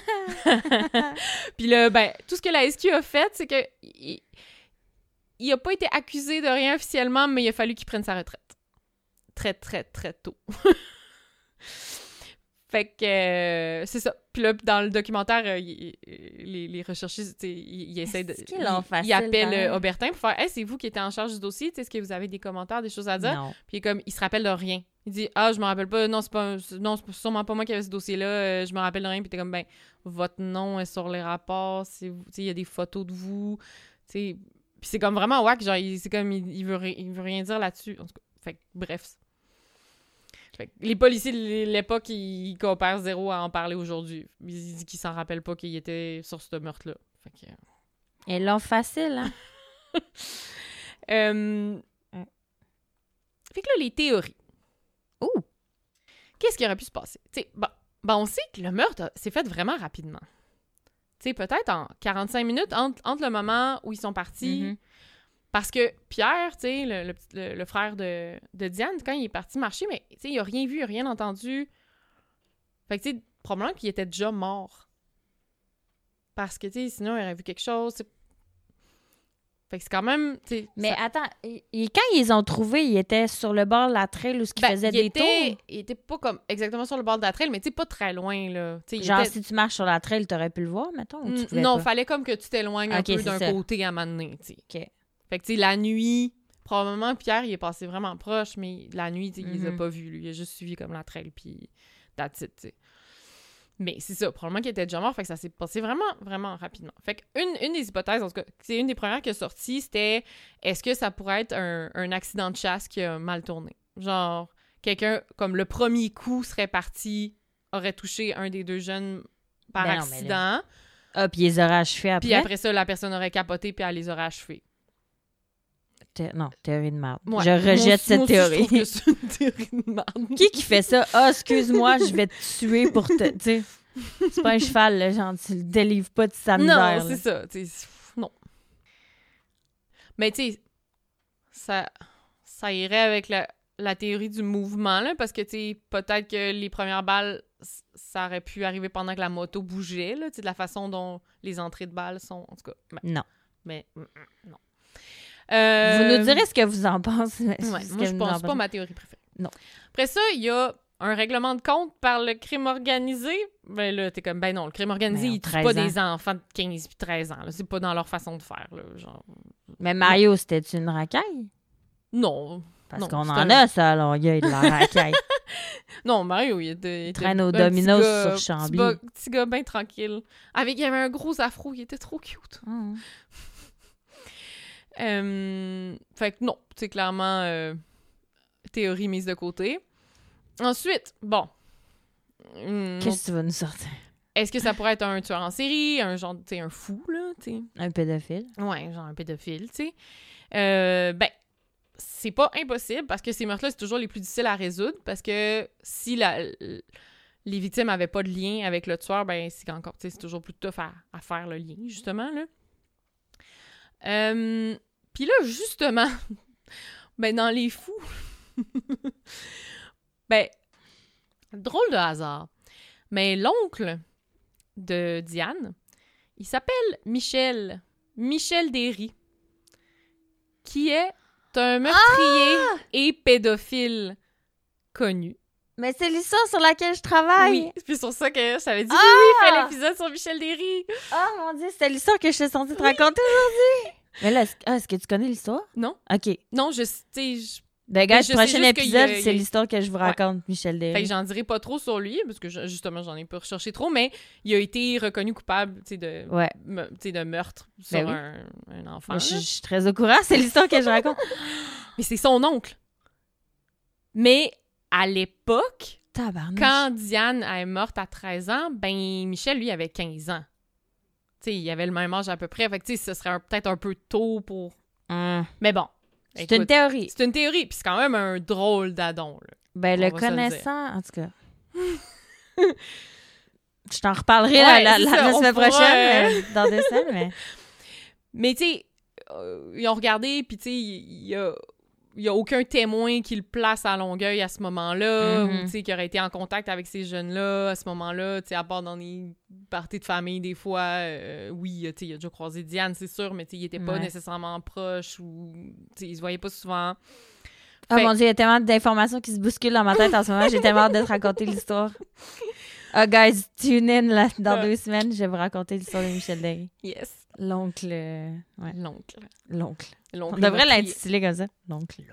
Puis là, ben, tout ce que la SQ a fait, c'est que il a pas été accusé de rien officiellement, mais il a fallu qu'il prenne sa retraite. très, très, très tôt. Fait que c'est ça. Puis là, dans le documentaire, les recherchistes, ils essaient de... Ils appellent Aubertin pour faire « Hey, c'est vous qui étiez en charge du dossier, est-ce que vous avez des commentaires, des choses à dire? » Non. Puis comme, il se rappelle de rien. Il dit « Ah, je me rappelle pas, non, c'est sûrement pas moi qui avais ce dossier-là, je me rappelle de rien. » Puis t'es comme « Ben, votre nom est sur les rapports, il y a des photos de vous. » Puis c'est comme vraiment wack, genre, c'est comme, il veut rien dire là-dessus. En tout cas, fait que, bref. Fait que les policiers de l'époque, ils coopèrent zéro à en parler aujourd'hui. Ils disent qu'ils s'en rappellent pas qu'il était sur ce meurtre-là. Fait que... Ils l'ont facile, hein? Fait que là, les théories. Ouh! Qu'est-ce qui aurait pu se passer? Bon, on sait que le meurtre s'est fait vraiment rapidement. Peut-être en 45 minutes entre le moment où ils sont partis... Parce que Pierre, tu sais, le frère de Diane, quand il est parti marcher, mais tu sais, il a rien vu, il a rien entendu. Fait que tu sais, probablement qu'il était déjà mort. Parce que, tu sais, sinon, il aurait vu quelque chose. T'sais. Fait que c'est quand même... Mais attends, quand ils ont trouvé, il était sur le bord de la trail où il faisait des tours? Il était pas comme exactement sur le bord de la trail, mais tu sais, pas très loin, là. Genre, si tu marches sur la trail, t'aurais pu le voir, mettons, ou tu pouvais non, pas? Fallait comme que tu t'éloignes un peu d'un côté à un moment donné, tu sais. OK. Fait que, tu sais, la nuit, probablement, Pierre, il est passé vraiment proche, mais la nuit, tu sais, il les a pas vus, lui. Il a juste suivi comme la trail, puis that's it, tu sais. Mais c'est ça, probablement qu'il était déjà mort, fait que ça s'est passé vraiment, vraiment rapidement. Fait que une des hypothèses, en tout cas, c'est une des premières qui est sortie, c'était est-ce que ça pourrait être un accident de chasse qui a mal tourné? Genre, quelqu'un, comme le premier coup serait parti, aurait touché un des deux jeunes par accident. Ah, puis ils les auraient achevés après? Puis après ça, la personne aurait capoté, puis elle les aurait achevés. Non, théorie de merde. Ouais, je rejette cette théorie. Je trouve que c'est une théorie de merde. Qui fait ça? Ah, excuse-moi, je vais te tuer pour te... Tu sais, c'est pas un cheval, là, genre, tu le délivres pas de sa misère. Non, c'est ça. Non. Mais tu sais, ça irait avec la théorie du mouvement, là, parce que, tu sais, peut-être que les premières balles, ça aurait pu arriver pendant que la moto bougeait, là, tu sais, de la façon dont les entrées de balles sont, en tout cas. Non. Mais, non. Vous nous direz ce que vous en pensez. Ouais, moi, je pense pas ma théorie préférée. Non. Après ça, il y a un règlement de compte par le crime organisé. Ben là, t'es comme, ben non, le crime organisé, ils tuent pas des enfants de 15 puis 13 ans. Là. C'est pas dans leur façon de faire. Là, genre... Mais Mario, c'était une racaille? Non. Parce qu'on en a, ça, à Longueuil, de la racaille. Non, Mario, il était traîne aux dominos sur Chambly. Petit gars bien tranquille. Il y avait un gros afro, il était trop cute. Fait que non, c'est clairement théorie mise de côté. Ensuite, bon. Qu'est-ce que tu vas nous sortir? Est-ce que ça pourrait être un tueur en série, un genre, tu sais, un fou, là, tu sais? Un pédophile? Ouais, genre un pédophile, tu sais. Ben, c'est pas impossible parce que ces meurtres-là, c'est toujours les plus difficiles à résoudre parce que si les victimes avaient pas de lien avec le tueur, ben, c'est encore, tu sais, c'est toujours plus tough à faire le lien, justement, là. Puis là, justement, ben, dans les fous, ben, drôle de hasard, mais l'oncle de Diane, il s'appelle Michel Derry, qui est un meurtrier et pédophile connu. Mais c'est l'histoire sur laquelle je travaille. Oui, c'est sur ça que je t'avais dit, oui, fais l'épisode sur Michel Derry. Oh mon Dieu, c'était l'histoire que je suis censée te raconter aujourd'hui. Mais là, est-ce que tu connais l'histoire? Non. OK. Non, tu sais... Ben, gars, le prochain épisode, c'est l'histoire que je vous raconte, Michel Derry. Fait que j'en dirai pas trop sur lui, parce que justement, j'en ai pas recherché trop, mais il a été reconnu coupable, tu sais, de meurtre sur un enfant. Je suis très au courant, c'est l'histoire que je raconte. Mais c'est son oncle. Mais à l'époque, quand Diane est morte à 13 ans, ben Michel, lui, avait 15 ans. Tu sais, il avait le même âge à peu près, fait que tu sais, ce serait peut-être un peu tôt pour... Mais bon. C'est une théorie. C'est une théorie, puis c'est quand même un drôle d'adon, là. Ben, le connaissant, en tout cas. Je t'en reparlerai la semaine prochaine, dans des scènes, mais tu sais, ils ont regardé, puis tu sais, il y a aucun témoin qui le place à Longueuil à ce moment-là, ou tu sais, qui aurait été en contact avec ces jeunes-là à ce moment-là, tu sais, à part dans les parties de famille, des fois, oui, tu sais, il a déjà croisé Diane, c'est sûr, mais tu sais, il était pas nécessairement proche, ou tu sais, il se voyait pas souvent. Oh mon Dieu, il y a tellement d'informations qui se bousculent dans ma tête en ce moment. J'ai tellement hâte de te raconter l'histoire. Oh, guys, tune in là, dans 2 semaines. Je vais vous raconter l'histoire de Michel Derry. Yes. L'oncle. Ouais. L'oncle. On devrait l'intituler comme ça. L'oncle.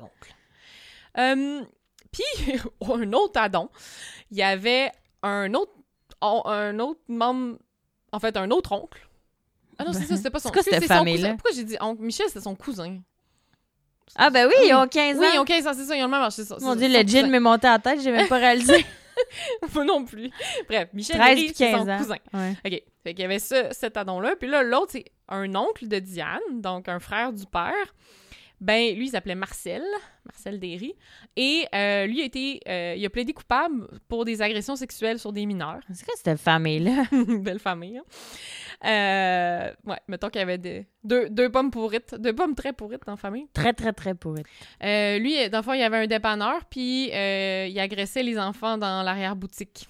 Puis, un autre addon, il y avait un autre membre, en fait, un autre oncle. Ah non, c'est ça, c'était pas son... C'est quoi cette famille-là? Pourquoi j'ai dit oncle? Michel, c'était son cousin. Ah ben oui, ils ont 15 ans. Oui, ils ont 15 ans, c'est ça, ils ont le même âge, c'est ça. Mon Dieu, le gin m'est monté à la tête, j'ai même pas réalisé. Moi non plus. Bref, Michel 13 Derry, puis c'est 15 son ans. cousin. Ouais. OK. Fait qu'il y avait cet addon-là. Puis là, l'autre, c'est un oncle de Diane, donc un frère du père. Ben, lui, il s'appelait Marcel Derry. Et lui, il a plaidé coupable pour des agressions sexuelles sur des mineurs. C'est quoi cette famille-là? Belle famille, hein? Ouais, mettons qu'il y avait deux pommes pourrites, 2 pommes très pourrites dans la famille. Très, très, très pourrite. Lui, dans le fond, il y avait un dépanneur, puis il agressait les enfants dans l'arrière-boutique.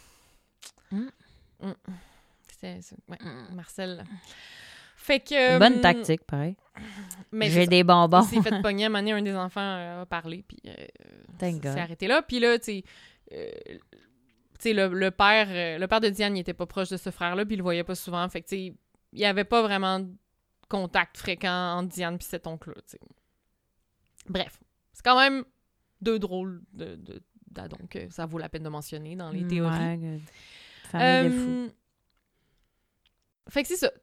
Ouais, Marcel. Fait que... Bonne tactique, pareil. Mais j'ai des bonbons. Il s'est fait pogner à un moment donné, un des enfants a parlé, puis Thank s'est God. arrêté là. Puis là, tu sais, le père de Diane, il était pas proche de ce frère-là, puis il le voyait pas souvent. Fait que, tu sais, il y avait pas vraiment de contact fréquent entre Diane puis cet oncle-là, tu sais. Bref, c'est quand même 2 drôles d'addons que ça vaut la peine de mentionner dans les théories. Ouais, famille de fous. Fait que c'est ça.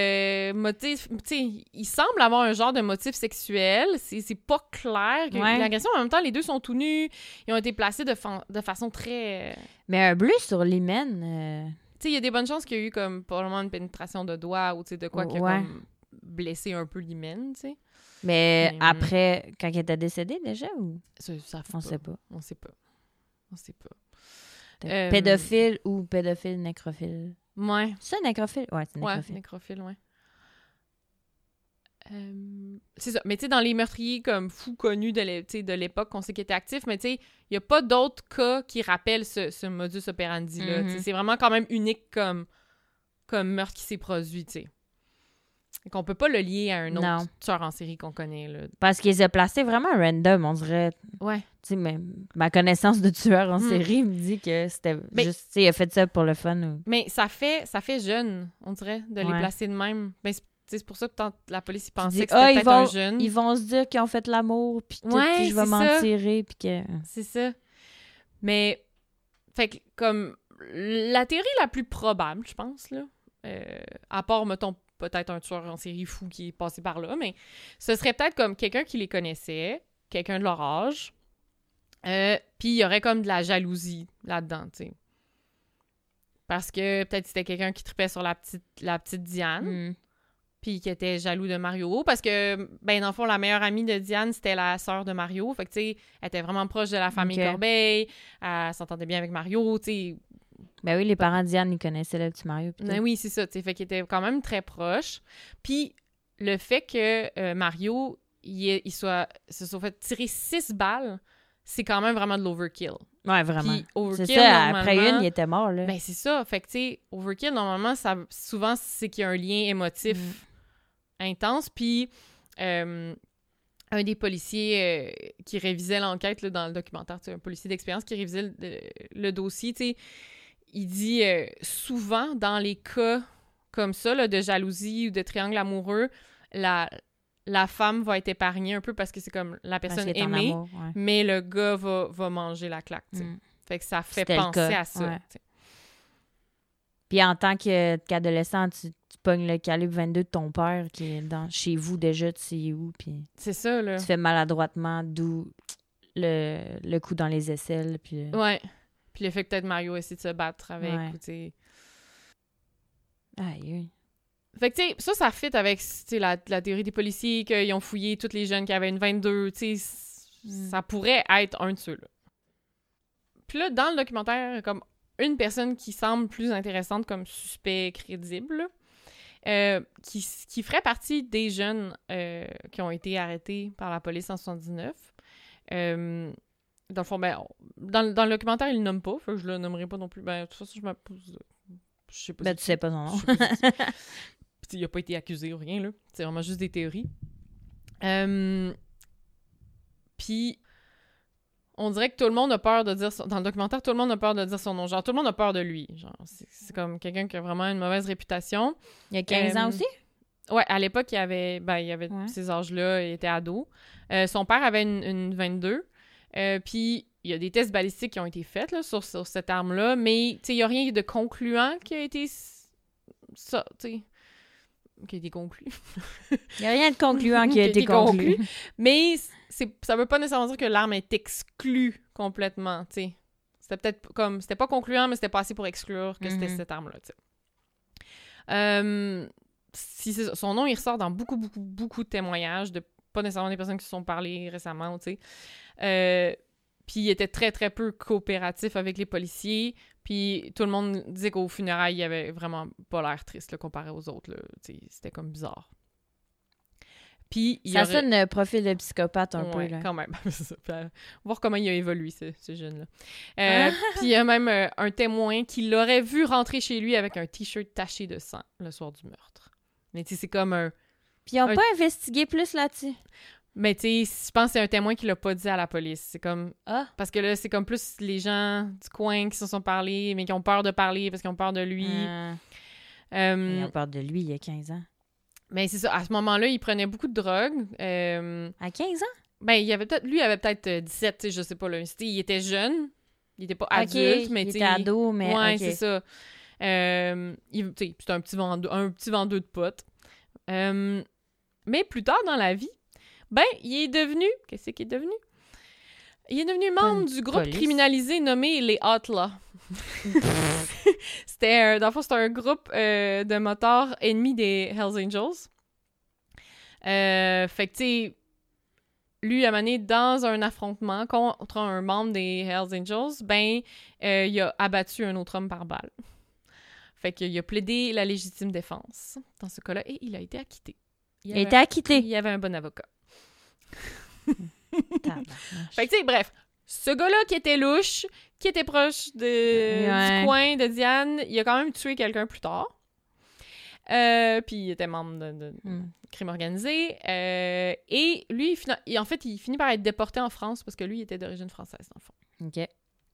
Il semble avoir un genre de motif sexuel. C'est pas clair. Ouais. L'agression, en même temps, les deux sont tout nus. Ils ont été placés de façon très... Mais un bleu sur l'hymen... Tu sais, il y a des bonnes chances qu'il y a eu comme probablement une pénétration de doigts ou de quoi qui a comme blessé un peu l'hymen, tu sais. Mais après, quand il était décédé déjà, ou... On sait pas. On sait pas. Pédophile ou pédophile nécrophile? Ouais. C'est un nécrophile? Ouais, c'est nécrophile. Ouais, nécrophile, ouais. C'est ça. Mais tu sais, dans les meurtriers comme fous connus de l'époque, on sait qu'ils étaient actifs, mais tu sais, il n'y a pas d'autres cas qui rappellent ce modus operandi-là. Mm-hmm. C'est vraiment quand même unique comme meurtre qui s'est produit, tu sais. Et qu'on peut pas le lier à un autre tueur en série qu'on connaît, là. Parce qu'ils les ont placés vraiment random, on dirait. Ouais. Tu sais, mais ma connaissance de tueur en série me dit que c'était juste, tu sais, il a fait ça pour le fun. Ou... Mais ça fait jeune, on dirait, de les placer de même. Ben, c'est pour ça que la police y pensait que c'était peut-être un jeune. Ils vont se dire qu'ils ont fait l'amour, puis ouais, je vais m'en tirer, puis que... C'est ça. Mais, fait que, comme, la théorie la plus probable, je pense, là, à part, mettons, peut-être un tueur en série fou qui est passé par là, mais ce serait peut-être comme quelqu'un qui les connaissait, quelqu'un de leur âge, puis il y aurait comme de la jalousie là-dedans, tu sais. Parce que peut-être c'était quelqu'un qui tripait sur la petite Diane, puis qui était jaloux de Mario, parce que, ben, dans le fond, la meilleure amie de Diane, c'était la sœur de Mario, fait que, tu sais, elle était vraiment proche de la famille Corbeil, elle s'entendait bien avec Mario, tu sais. Ben oui, les parents de Diane, ils connaissaient le petit Mario. Ben oui, c'est ça, tu sais, fait qu'ils étaient quand même très proches. Puis le fait que Mario, se soit fait tirer 6 balles, c'est quand même vraiment de l'overkill. Ouais, vraiment. Puis overkill, c'est ça, après une, il était mort, là. Ben c'est ça, fait que, tu sais, overkill, normalement, souvent, c'est qu'il y a un lien émotif intense, puis... un des policiers qui révisait l'enquête là, dans le documentaire, un policier d'expérience qui révisait le dossier, tu sais, il dit souvent dans les cas comme ça, là, de jalousie ou de triangle amoureux, la femme va être épargnée un peu parce que c'est comme la personne aimée, amour, mais le gars va manger la claque. Fait que ça fait penser à ça. Ouais. Puis en tant qu'adolescent, tu pognes le calibre 22 de ton père qui est chez vous déjà, tu sais où, puis c'est ça, là. Tu fais maladroitement, d'où le coup dans les aisselles. Puis ouais. Puis le fait que peut-être Mario essaie de se battre avec, ou tu sais... Aïe. Fait que, tu sais, ça fit avec la théorie des policiers, qu'ils ont fouillé tous les jeunes qui avaient une 22, tu sais, ça pourrait être un de ceux-là. Puis là, dans le documentaire, comme une personne qui semble plus intéressante comme suspect crédible, qui ferait partie des jeunes qui ont été arrêtés par la police en 79. Dans le fond, ben, dans le documentaire, il le nomme pas, fait que je le nommerai pas non plus. Ben, de toute façon, je sais pas. Ben, tu sais pas son nom. Il a pas été accusé ou rien, là. C'est vraiment juste des théories. Puis, on dirait que tout le monde a peur de dire... Dans le documentaire, tout le monde a peur de dire son nom. Genre, tout le monde a peur de lui. Genre, c'est comme quelqu'un qui a vraiment une mauvaise réputation. Il y a 15 ans aussi? Ouais, à l'époque, il y avait ces âges-là, il était ado. Son père avait une 22. Puis, il y a des tests balistiques qui ont été faits là, sur cette arme-là, mais il n'y a rien de concluant qui a été... Ça, tu sais... Qui a été conclu. Il n'y a rien de concluant qui a été conclu. Mais ça veut pas nécessairement dire que l'arme est exclue complètement, tu sais. C'était peut-être comme... C'était pas concluant, mais c'était pas assez pour exclure que c'était cette arme-là, tu sais. Son nom, il ressort dans beaucoup, beaucoup, beaucoup de témoignages de pas nécessairement des personnes qui se sont parlé récemment, tu sais. Puis il était très, très peu coopératif avec les policiers. Puis tout le monde disait qu'au funérailles, il avait vraiment pas l'air triste là, comparé aux autres. Là. C'était comme bizarre. Puis, ça sonne un profil de psychopathe un peu. Là. Quand même. Voir comment il a évolué, ce jeune-là. Puis il y a même un témoin qui l'aurait vu rentrer chez lui avec un T-shirt taché de sang le soir du meurtre. Mais tu sais, c'est comme un... Puis ils n'ont pas investigué plus là-dessus? Mais tu sais, je pense que c'est un témoin qui l'a pas dit à la police. C'est comme... Parce que là, c'est comme plus les gens du coin qui se sont parlé, mais qui ont peur de parler parce qu'ils ont peur de lui. Ils ont peur de lui il y a 15 ans. Mais c'est ça. À ce moment-là, il prenait beaucoup de drogue. À 15 ans? Ben, il avait peut-être 17, tu sais, je sais pas. Là. Il était jeune. Il était pas adulte, mais tu sais... Il était ado, mais... Ouais, c'est ça. C'est un petit vendeur de potes. Mais plus tard dans la vie, ben, il est devenu... Qu'est-ce qu'il est devenu? Il est devenu membre du groupe criminalisé nommé les Outlaws. Dans le fond, c'était un groupe de motards ennemis des Hells Angels. Fait que, tu sais, lui, à un moment donné, dans un affrontement contre un membre des Hells Angels, ben, il a abattu un autre homme par balle. Fait qu'il a plaidé la légitime défense dans ce cas-là et il a été acquitté. Il a été acquitté. Il y avait un bon avocat. Fait que, tu sais, bref, ce gars-là qui était louche, qui était proche du coin de Diane, il a quand même tué quelqu'un plus tard. Puis il était membre de crime organisé. Et lui, en fait, il finit par être déporté en France parce que lui, il était d'origine française, dans le fond. OK.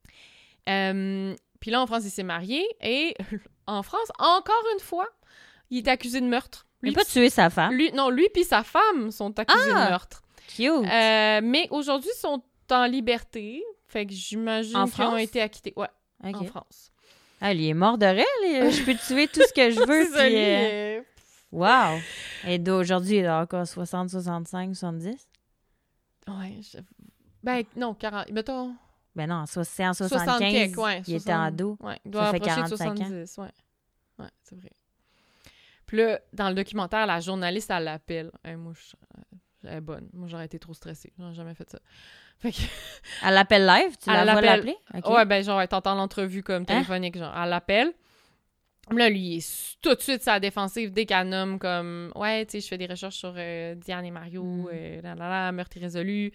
Puis là, en France, il s'est marié. Et en France, encore une fois, il est accusé de meurtre. Il n'a pas tué sa femme. Lui puis sa femme sont accusés de meurtre. Cute! Mais aujourd'hui, ils sont en liberté. Fait que j'imagine qu'ils ont été acquittés. Ouais, en France. Ah, il est mort de rire. Je peux tuer tout ce que je veux. Wow! Et d'aujourd'hui, il a encore 60, 65, 70? Ouais. Ben, non, 40. Mettons... Ben non, c'est en 75. Il était en dos. Ouais, il doit approcher de 70. Ouais, c'est vrai. Puis là, dans le documentaire, la journaliste, elle l'appelle. Moi, elle est bonne. Moi, j'aurais été trop stressée. J'aurais jamais fait ça. Fait que... Elle l'appelle live? Tu la vois l'appeler? Okay. Ouais, ben genre, t'entends l'entrevue comme téléphonique. Genre, elle l'appelle. Là, lui, il est tout de suite sur la défensive dès qu'elle nomme comme... Ouais, tu sais, je fais des recherches sur Diane et Mario, meurtre irrésolu.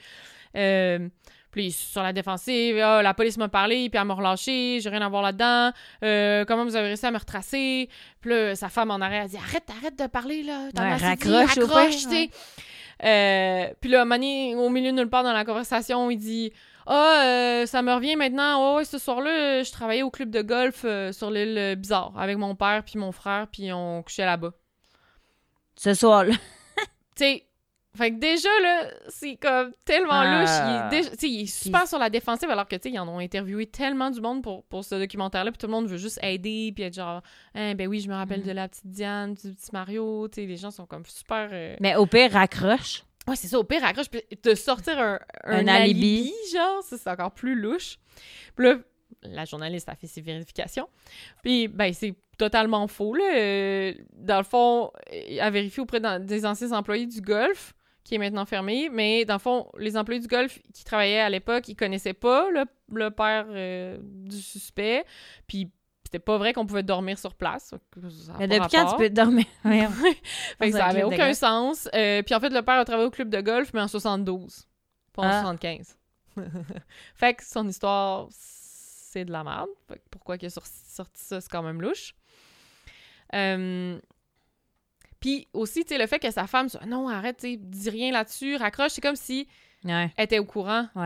Puis sur la défensive, la police m'a parlé, puis elle m'a relâché, j'ai rien à voir là-dedans. Comment vous avez réussi à me retracer? Puis là, sa femme en arrêt, elle dit arrête de parler, là. Raccroche, tu sais. Puis là, Manny, au milieu de nulle part dans la conversation, il dit ça me revient maintenant. Ce soir-là, je travaillais au club de golf sur l'île Bizarre avec mon père puis mon frère, puis on couchait là-bas. Ce soir-là. Tu sais, fait que déjà, là, c'est comme tellement louche. Il est super sur la défensive, alors que, tu sais, ils en ont interviewé tellement du monde pour ce documentaire-là, puis tout le monde veut juste aider, puis être genre, ben oui, je me rappelle de la petite Diane, du petit Mario, tu sais, les gens sont comme super... Mais au pire, raccroche. Ouais, c'est ça, au pire, raccroche, puis te sortir un alibi, genre, ça, c'est encore plus louche. Puis là, la journaliste a fait ses vérifications, puis, ben, c'est totalement faux, là. Dans le fond, elle a vérifié auprès des anciens employés du golf, qui est maintenant fermé, mais dans le fond, les employés du golf qui travaillaient à l'époque, ils connaissaient pas le père du suspect, puis c'était pas vrai qu'on pouvait dormir sur place. Mais depuis quand tu peux dormir? Fait que ça avait aucun sens. Puis en fait, le père a travaillé au club de golf, mais en 72, pas en 75. Fait que son histoire, c'est de la merde. Fait que pourquoi il a sorti ça, c'est quand même louche. Puis aussi, tu sais, le fait que sa femme soit non, arrête, tu sais, dis rien là-dessus, raccroche, c'est comme si elle était au courant. Ouais.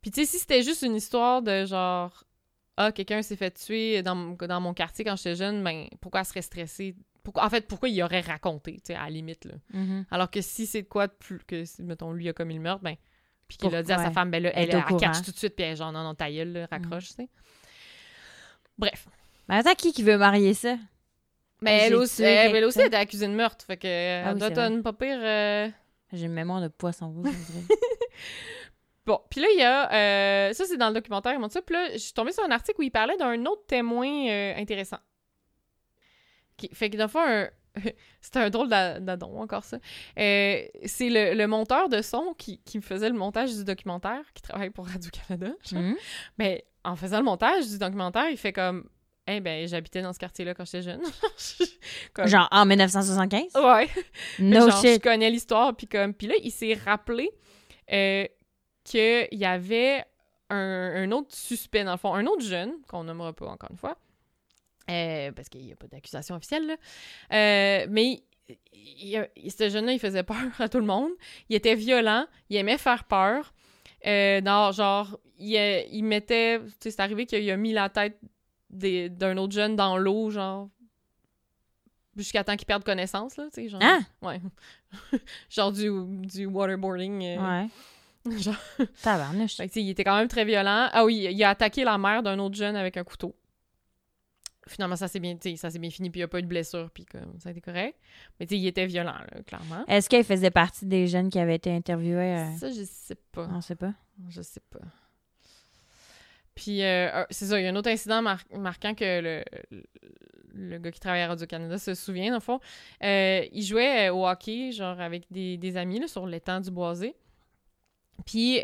Puis tu sais, si c'était juste une histoire de genre, ah, quelqu'un s'est fait tuer dans mon quartier quand j'étais jeune, ben pourquoi elle serait stressée? Pourquoi il aurait raconté, tu sais, à la limite, là. Alors que si c'est de quoi de plus, que, mettons, lui a commis le meurtre, ben, puis qu'il a dit à sa femme, ben là, elle catch tout de suite, puis elle est genre, non, ta gueule, là, raccroche, tu sais. Bref. Mais attends, qui veut marier ça? Mais elle aussi a été accusée de meurtre, fait que elle doit être une pas pire... J'ai une mémoire de poisson rouge, je dirais. Bon, puis là, il y a... ça, c'est dans le documentaire, il montre ça. Puis là, je suis tombée sur un article où il parlait d'un autre témoin intéressant. Fait que dans le fond, c'était un drôle d'adon, encore ça. C'est le monteur de son qui faisait le montage du documentaire, qui travaille pour Radio-Canada. Mais en faisant le montage du documentaire, il fait comme... ben, j'habitais dans ce quartier-là quand j'étais jeune. Comme... Genre en 1975? Ouais. No genre, shit. Je connais l'histoire, puis là, il s'est rappelé qu'il y avait un autre suspect, dans le fond, un autre jeune, qu'on nommera pas encore une fois, parce qu'il n'y a pas d'accusation officielle, là. Mais ce jeune-là, il faisait peur à tout le monde. Il était violent, il aimait faire peur. Genre, il mettait... Tu sais, c'est arrivé qu'il a mis la tête d'un autre jeune dans l'eau, genre, jusqu'à temps qu'il perde connaissance, là, tu sais, genre... Ah! Ouais. Genre du waterboarding. Ouais. Genre... Tabarnouche. Fait que, il était quand même très violent. Ah oui, il a attaqué la mère d'un autre jeune avec un couteau. Finalement, ça s'est bien fini, puis il n'y a pas eu de blessure, puis ça a été correct. Mais tu sais, il était violent, là, clairement. Est-ce qu'il faisait partie des jeunes qui avaient été interviewés? Ça, je sais pas. On sait pas? Je sais pas. Puis, c'est ça, il y a un autre incident marquant que le gars qui travaille à Radio-Canada se souvient, dans le fond. Il jouait au hockey, genre, avec des amis, là, sur l'étang du Boisé. Puis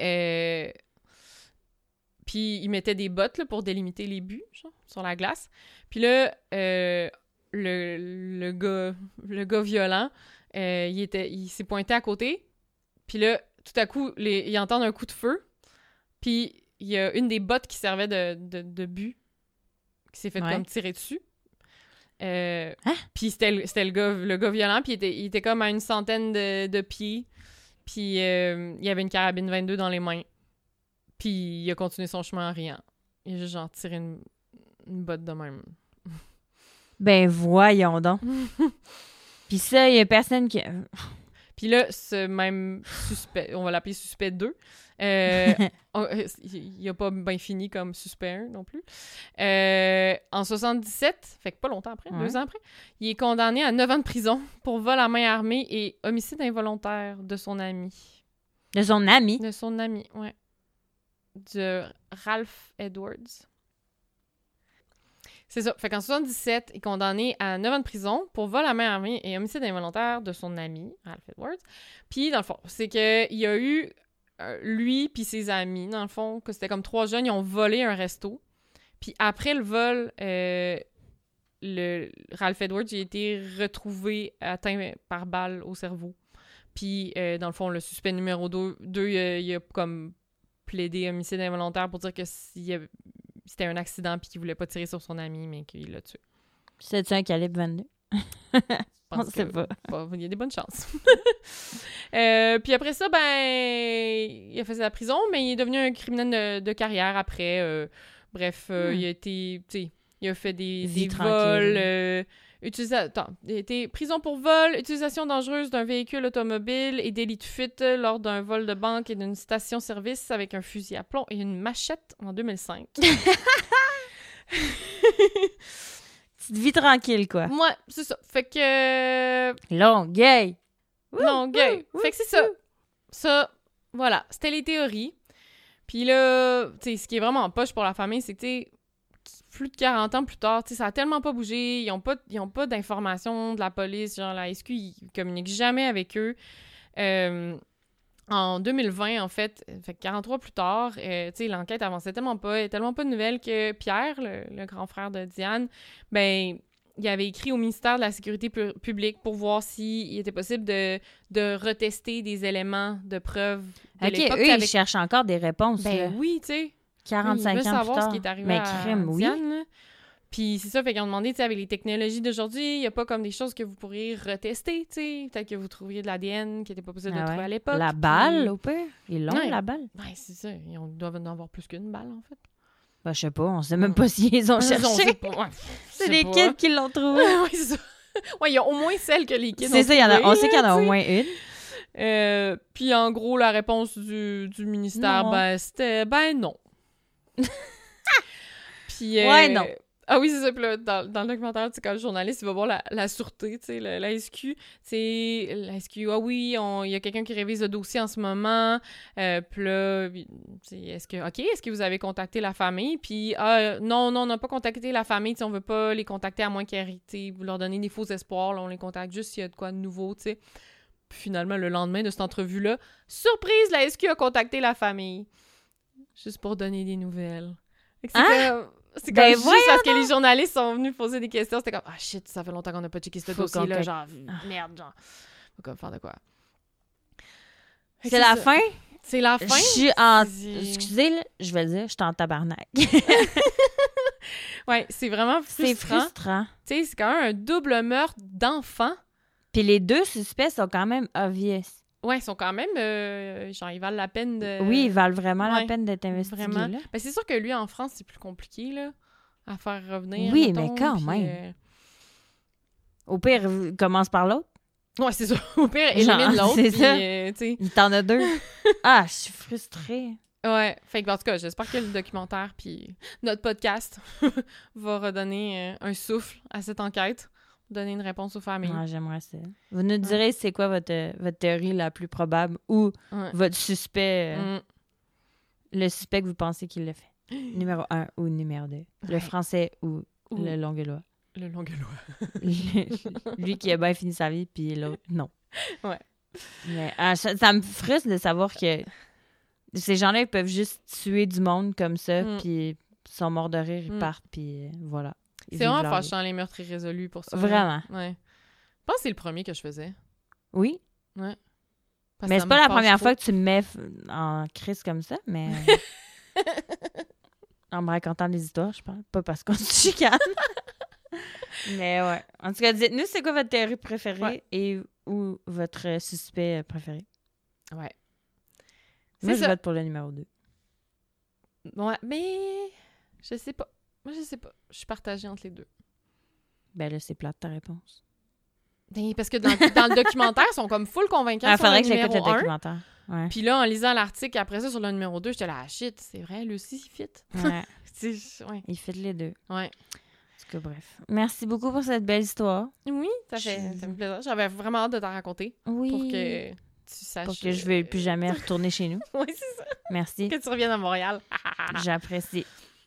il mettait des bottes, là, pour délimiter les buts, genre, sur la glace. Puis là, le gars violent, il s'est pointé à côté. Puis là, tout à coup, il entend un coup de feu. Puis il y a une des bottes qui servait de but qui s'est fait comme tirer dessus. Puis c'était le gars violent, puis il était comme à une centaine de pieds. Puis il y avait une carabine 22 dans les mains. Puis il a continué son chemin en riant. Il a juste genre tiré une botte de même. Ben voyons donc. Puis ça, il y a personne qui... Puis là, ce même suspect, on va l'appeler suspect 2, il a pas bien fini comme suspect 1 non plus. En 77, fait que pas longtemps après, 2 ans après, il est condamné à 9 ans de prison pour vol à main armée et homicide involontaire de son ami. De son ami? De son ami, ouais. De Ralph Edwards. C'est ça. Fait qu'en 77, il est condamné à 9 ans de prison pour vol à main armée et homicide involontaire de son ami, Ralph Edwards. Puis, dans le fond, c'est qu'il y a eu, lui puis ses amis, dans le fond, que c'était comme 3 jeunes, ils ont volé un resto. Puis après le vol, Ralph Edwards, il a été retrouvé atteint par balle au cerveau. Puis, dans le fond, le suspect numéro 2 il a comme plaidé homicide involontaire pour dire que c'était un accident puis qu'il voulait pas tirer sur son ami, mais qu'il l'a tué. C'est-tu un calibre 22? On sait pas. Il y a des bonnes chances. Puis après ça, il a fait sa prison, mais il est devenu un criminel de carrière après. Bref, il a été... Il a fait des vols... il a été prison pour vol, utilisation dangereuse d'un véhicule automobile et délit de fuite lors d'un vol de banque et d'une station-service avec un fusil à plomb et une machette en 2005. Petite vie tranquille, quoi. Ouais, c'est ça. Fait que... Longueuil! Longueuil! Fait que c'est ça. Ça, voilà. C'était les théories. Puis là, tu sais, ce qui est vraiment poche pour la famille, c'est que, tu sais, plus de 40 ans plus tard, ça a tellement pas bougé, ils ont pas d'informations de la police, genre la SQ, ils communiquent jamais avec eux. En 2020, en fait 43 plus tard, l'enquête avançait tellement pas, il y avait tellement pas de nouvelles que Pierre, le grand frère de Diane, il avait écrit au ministère de la Sécurité publique pour voir s'il était possible de retester des éléments de preuve de l'époque. Eux, ils cherchent encore des réponses. Oui, tu sais. 45 ans plus tard. savoir ce qui est arrivé à crime, Diane, là. Puis c'est ça, fait qu'ils ont demandé, tu sais, avec les technologies d'aujourd'hui, il n'y a pas comme des choses que vous pourriez retester, tu sais. Peut-être que vous trouviez de l'ADN qui n'était pas possible de trouver à l'époque. La balle, au pire. Ils l'ont, la balle. Ouais, c'est ça. Ils doivent en avoir plus qu'une balle, en fait. Ben, je sais pas, on sait même pas s'ils ont cherché. On sait pas. Ouais, c'est les kids qui l'ont trouvé. Ouais, c'est ça. Ouais, il y a au moins celle que les kids ont C'est ça, trouvé, on sait qu'il y en a au moins une. Puis en gros, la réponse du ministère, ben, c'était non. Puis, ouais, non. Ah oui, c'est ça. Puis là, dans le documentaire, tu sais, quand le journaliste il va voir la sûreté, tu sais, la SQ, la SQ, ah oui, il y a quelqu'un qui révise le dossier en ce moment. Puis là, est-ce que vous avez contacté la famille? Puis, non, on n'a pas contacté la famille, tu sais, on veut pas les contacter à moins qu'ils vous leur donner des faux espoirs. Là, on les contacte juste s'il y a de quoi de nouveau, tu sais. Puis finalement, le lendemain de cette entrevue-là, surprise, la SQ a contacté la famille. Juste pour donner des nouvelles. C'est comme juste parce que les journalistes sont venus poser des questions. C'était comme, shit, ça fait longtemps qu'on n'a pas checké ce dossier-là. Genre, merde, genre. Faut comme faire de quoi. C'est la fin? C'est la fin? Je suis en... Excusez, là, je vais le dire, je suis en tabarnak. Ouais, c'est vraiment frustrant. C'est frustrant. Tu sais, c'est quand même un double meurtre d'enfants. Puis les deux suspects sont quand même obvious. Ouais, ils sont quand même... genre, ils valent la peine de... Oui, ils valent vraiment la peine d'être investigués, vraiment. là. Ben, c'est sûr que lui, en France, c'est plus compliqué, là, à faire revenir. Oui, mettons, mais quand même. Au pire, commence par l'autre. Ouais, c'est ça. Au pire, élimine l'autre. C'est ça. T'sais. Il t'en a deux. Je suis frustrée. Ouais. Fait que, en tout cas, j'espère que le documentaire puis notre podcast va redonner un souffle à cette enquête. Donner une réponse aux familles. Ouais, j'aimerais ça. Vous nous direz c'est quoi votre théorie la plus probable ou votre suspect, le suspect que vous pensez qu'il l'a fait. Numéro 1 ou numéro 2. Le français ou le longueulois. Le longueulois. Lui qui a bien fini sa vie, puis l'autre, non. Ouais. Mais ça me frustre de savoir que ces gens-là, ils peuvent juste tuer du monde comme ça, puis ils sont morts de rire, ils partent, puis voilà. C'est vraiment fâchant, les meurtres irrésolus pour ça. Vraiment. Ouais. Je pense que c'est le premier que je faisais. Oui. Ouais. Mais c'est pas la première fois que tu me mets en crise comme ça, mais... en me racontant des histoires, je pense. Pas parce qu'on se chicane. Mais ouais. En tout cas, dites-nous c'est quoi votre théorie préférée et ou votre suspect préféré. Ouais. Moi, je vote pour le numéro 2. Ouais, mais... Je sais pas. Moi, je sais pas. Je suis partagée entre les deux. Ben là, c'est plate ta réponse. Ben, parce que dans le documentaire, ils sont comme full convaincants sur le numéro 1. Faudrait que j'écoute le documentaire. Ouais. Puis là, en lisant l'article après ça sur le numéro 2, j'étais là, shit, c'est vrai, lui aussi, il fit. Ouais. Ouais. Il fit les deux. Ouais. En tout cas, bref. Merci beaucoup pour cette belle histoire. Oui, ça me plaisir. J'avais vraiment hâte de t'en raconter. Oui. Pour que tu saches... Pour que je ne veuille plus jamais retourner chez nous. Oui, c'est ça. Merci. Que tu reviennes à Montréal. J'apprécie.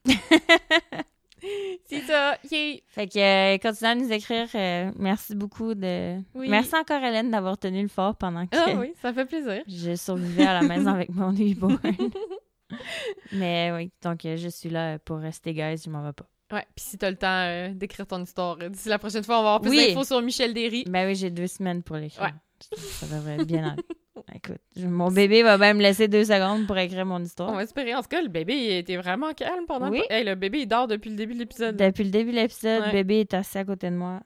C'est ça. Yay. Fait que continuez à nous écrire. Merci beaucoup de... Oui. Merci encore, Hélène, d'avoir tenu le fort pendant que... Ah oui, ça fait plaisir. Je survivais à la maison avec mon newborn. Mais oui, donc je suis là pour rester, guys. Je m'en vais pas. Ouais, puis si t'as le temps d'écrire ton histoire, d'ici la prochaine fois, on va avoir plus d'infos sur Michel Derry. Ben oui, j'ai 2 semaines pour l'écrire. Ouais. Ça devrait être bien aller. Écoute, mon bébé va même me laisser 2 secondes pour écrire mon histoire. On va espérer. En tout cas, le bébé il était vraiment calme pendant... Oui. Hey, le bébé, il dort depuis le début de l'épisode. Depuis le début de l'épisode, le bébé est assis à côté de moi.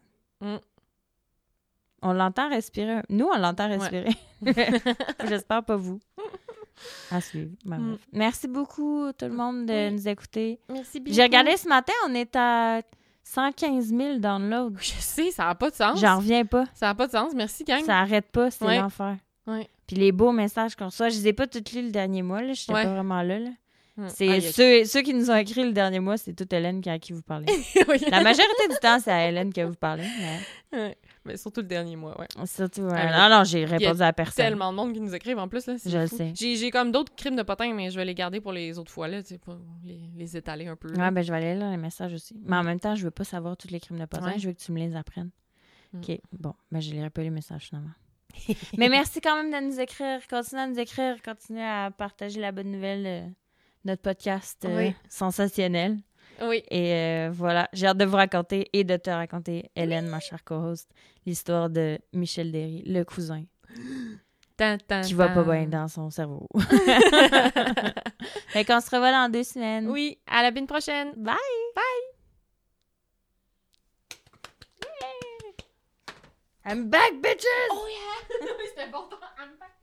On l'entend respirer. Nous, on l'entend respirer. J'espère pas vous. À suivre. Ben, merci beaucoup, tout le monde, de nous écouter. Merci beaucoup. J'ai regardé ce matin, on est à 115 000 downloads. Je sais, ça n'a pas de sens. J'en reviens pas. Ça n'a pas de sens. Merci, gang. Ça arrête pas, c'est l'enfer. Ouais. Puis les beaux messages qu'on reçoit, je les ai pas tous lus le dernier mois, là. J'étais pas vraiment là. C'est ceux qui nous ont écrit le dernier mois, c'est toute Hélène à qui vous parlez. Oui. La majorité du temps, c'est à Hélène que vous parlez. Mais surtout le dernier mois, ouais. Surtout, non, j'ai répondu à personne. Il y a tellement de monde qui nous écrivent en plus, là. Je le sais. J'ai comme d'autres crimes de potins, mais je vais les garder pour les autres fois, là, tu sais, pour les étaler un peu. Là. Ouais, ben je vais aller lire les messages aussi. Mais en même temps, je veux pas savoir tous les crimes de potins, je veux que tu me les apprennes. OK, bon, ben je lirai pas les messages finalement. Mais merci quand même de nous écrire. Continuez à nous écrire, continuez à partager la bonne nouvelle, notre podcast sensationnel. Oui. Et voilà, j'ai hâte de vous raconter et de te raconter, Hélène, ma chère co-host, l'histoire de Michel Derry, le cousin, qui va pas bien dans son cerveau. Fait qu'on se revoit dans 2 semaines. Oui, à la semaine prochaine. Bye! Bye! I'm back, bitches! Oh yeah! C'est important, I'm back.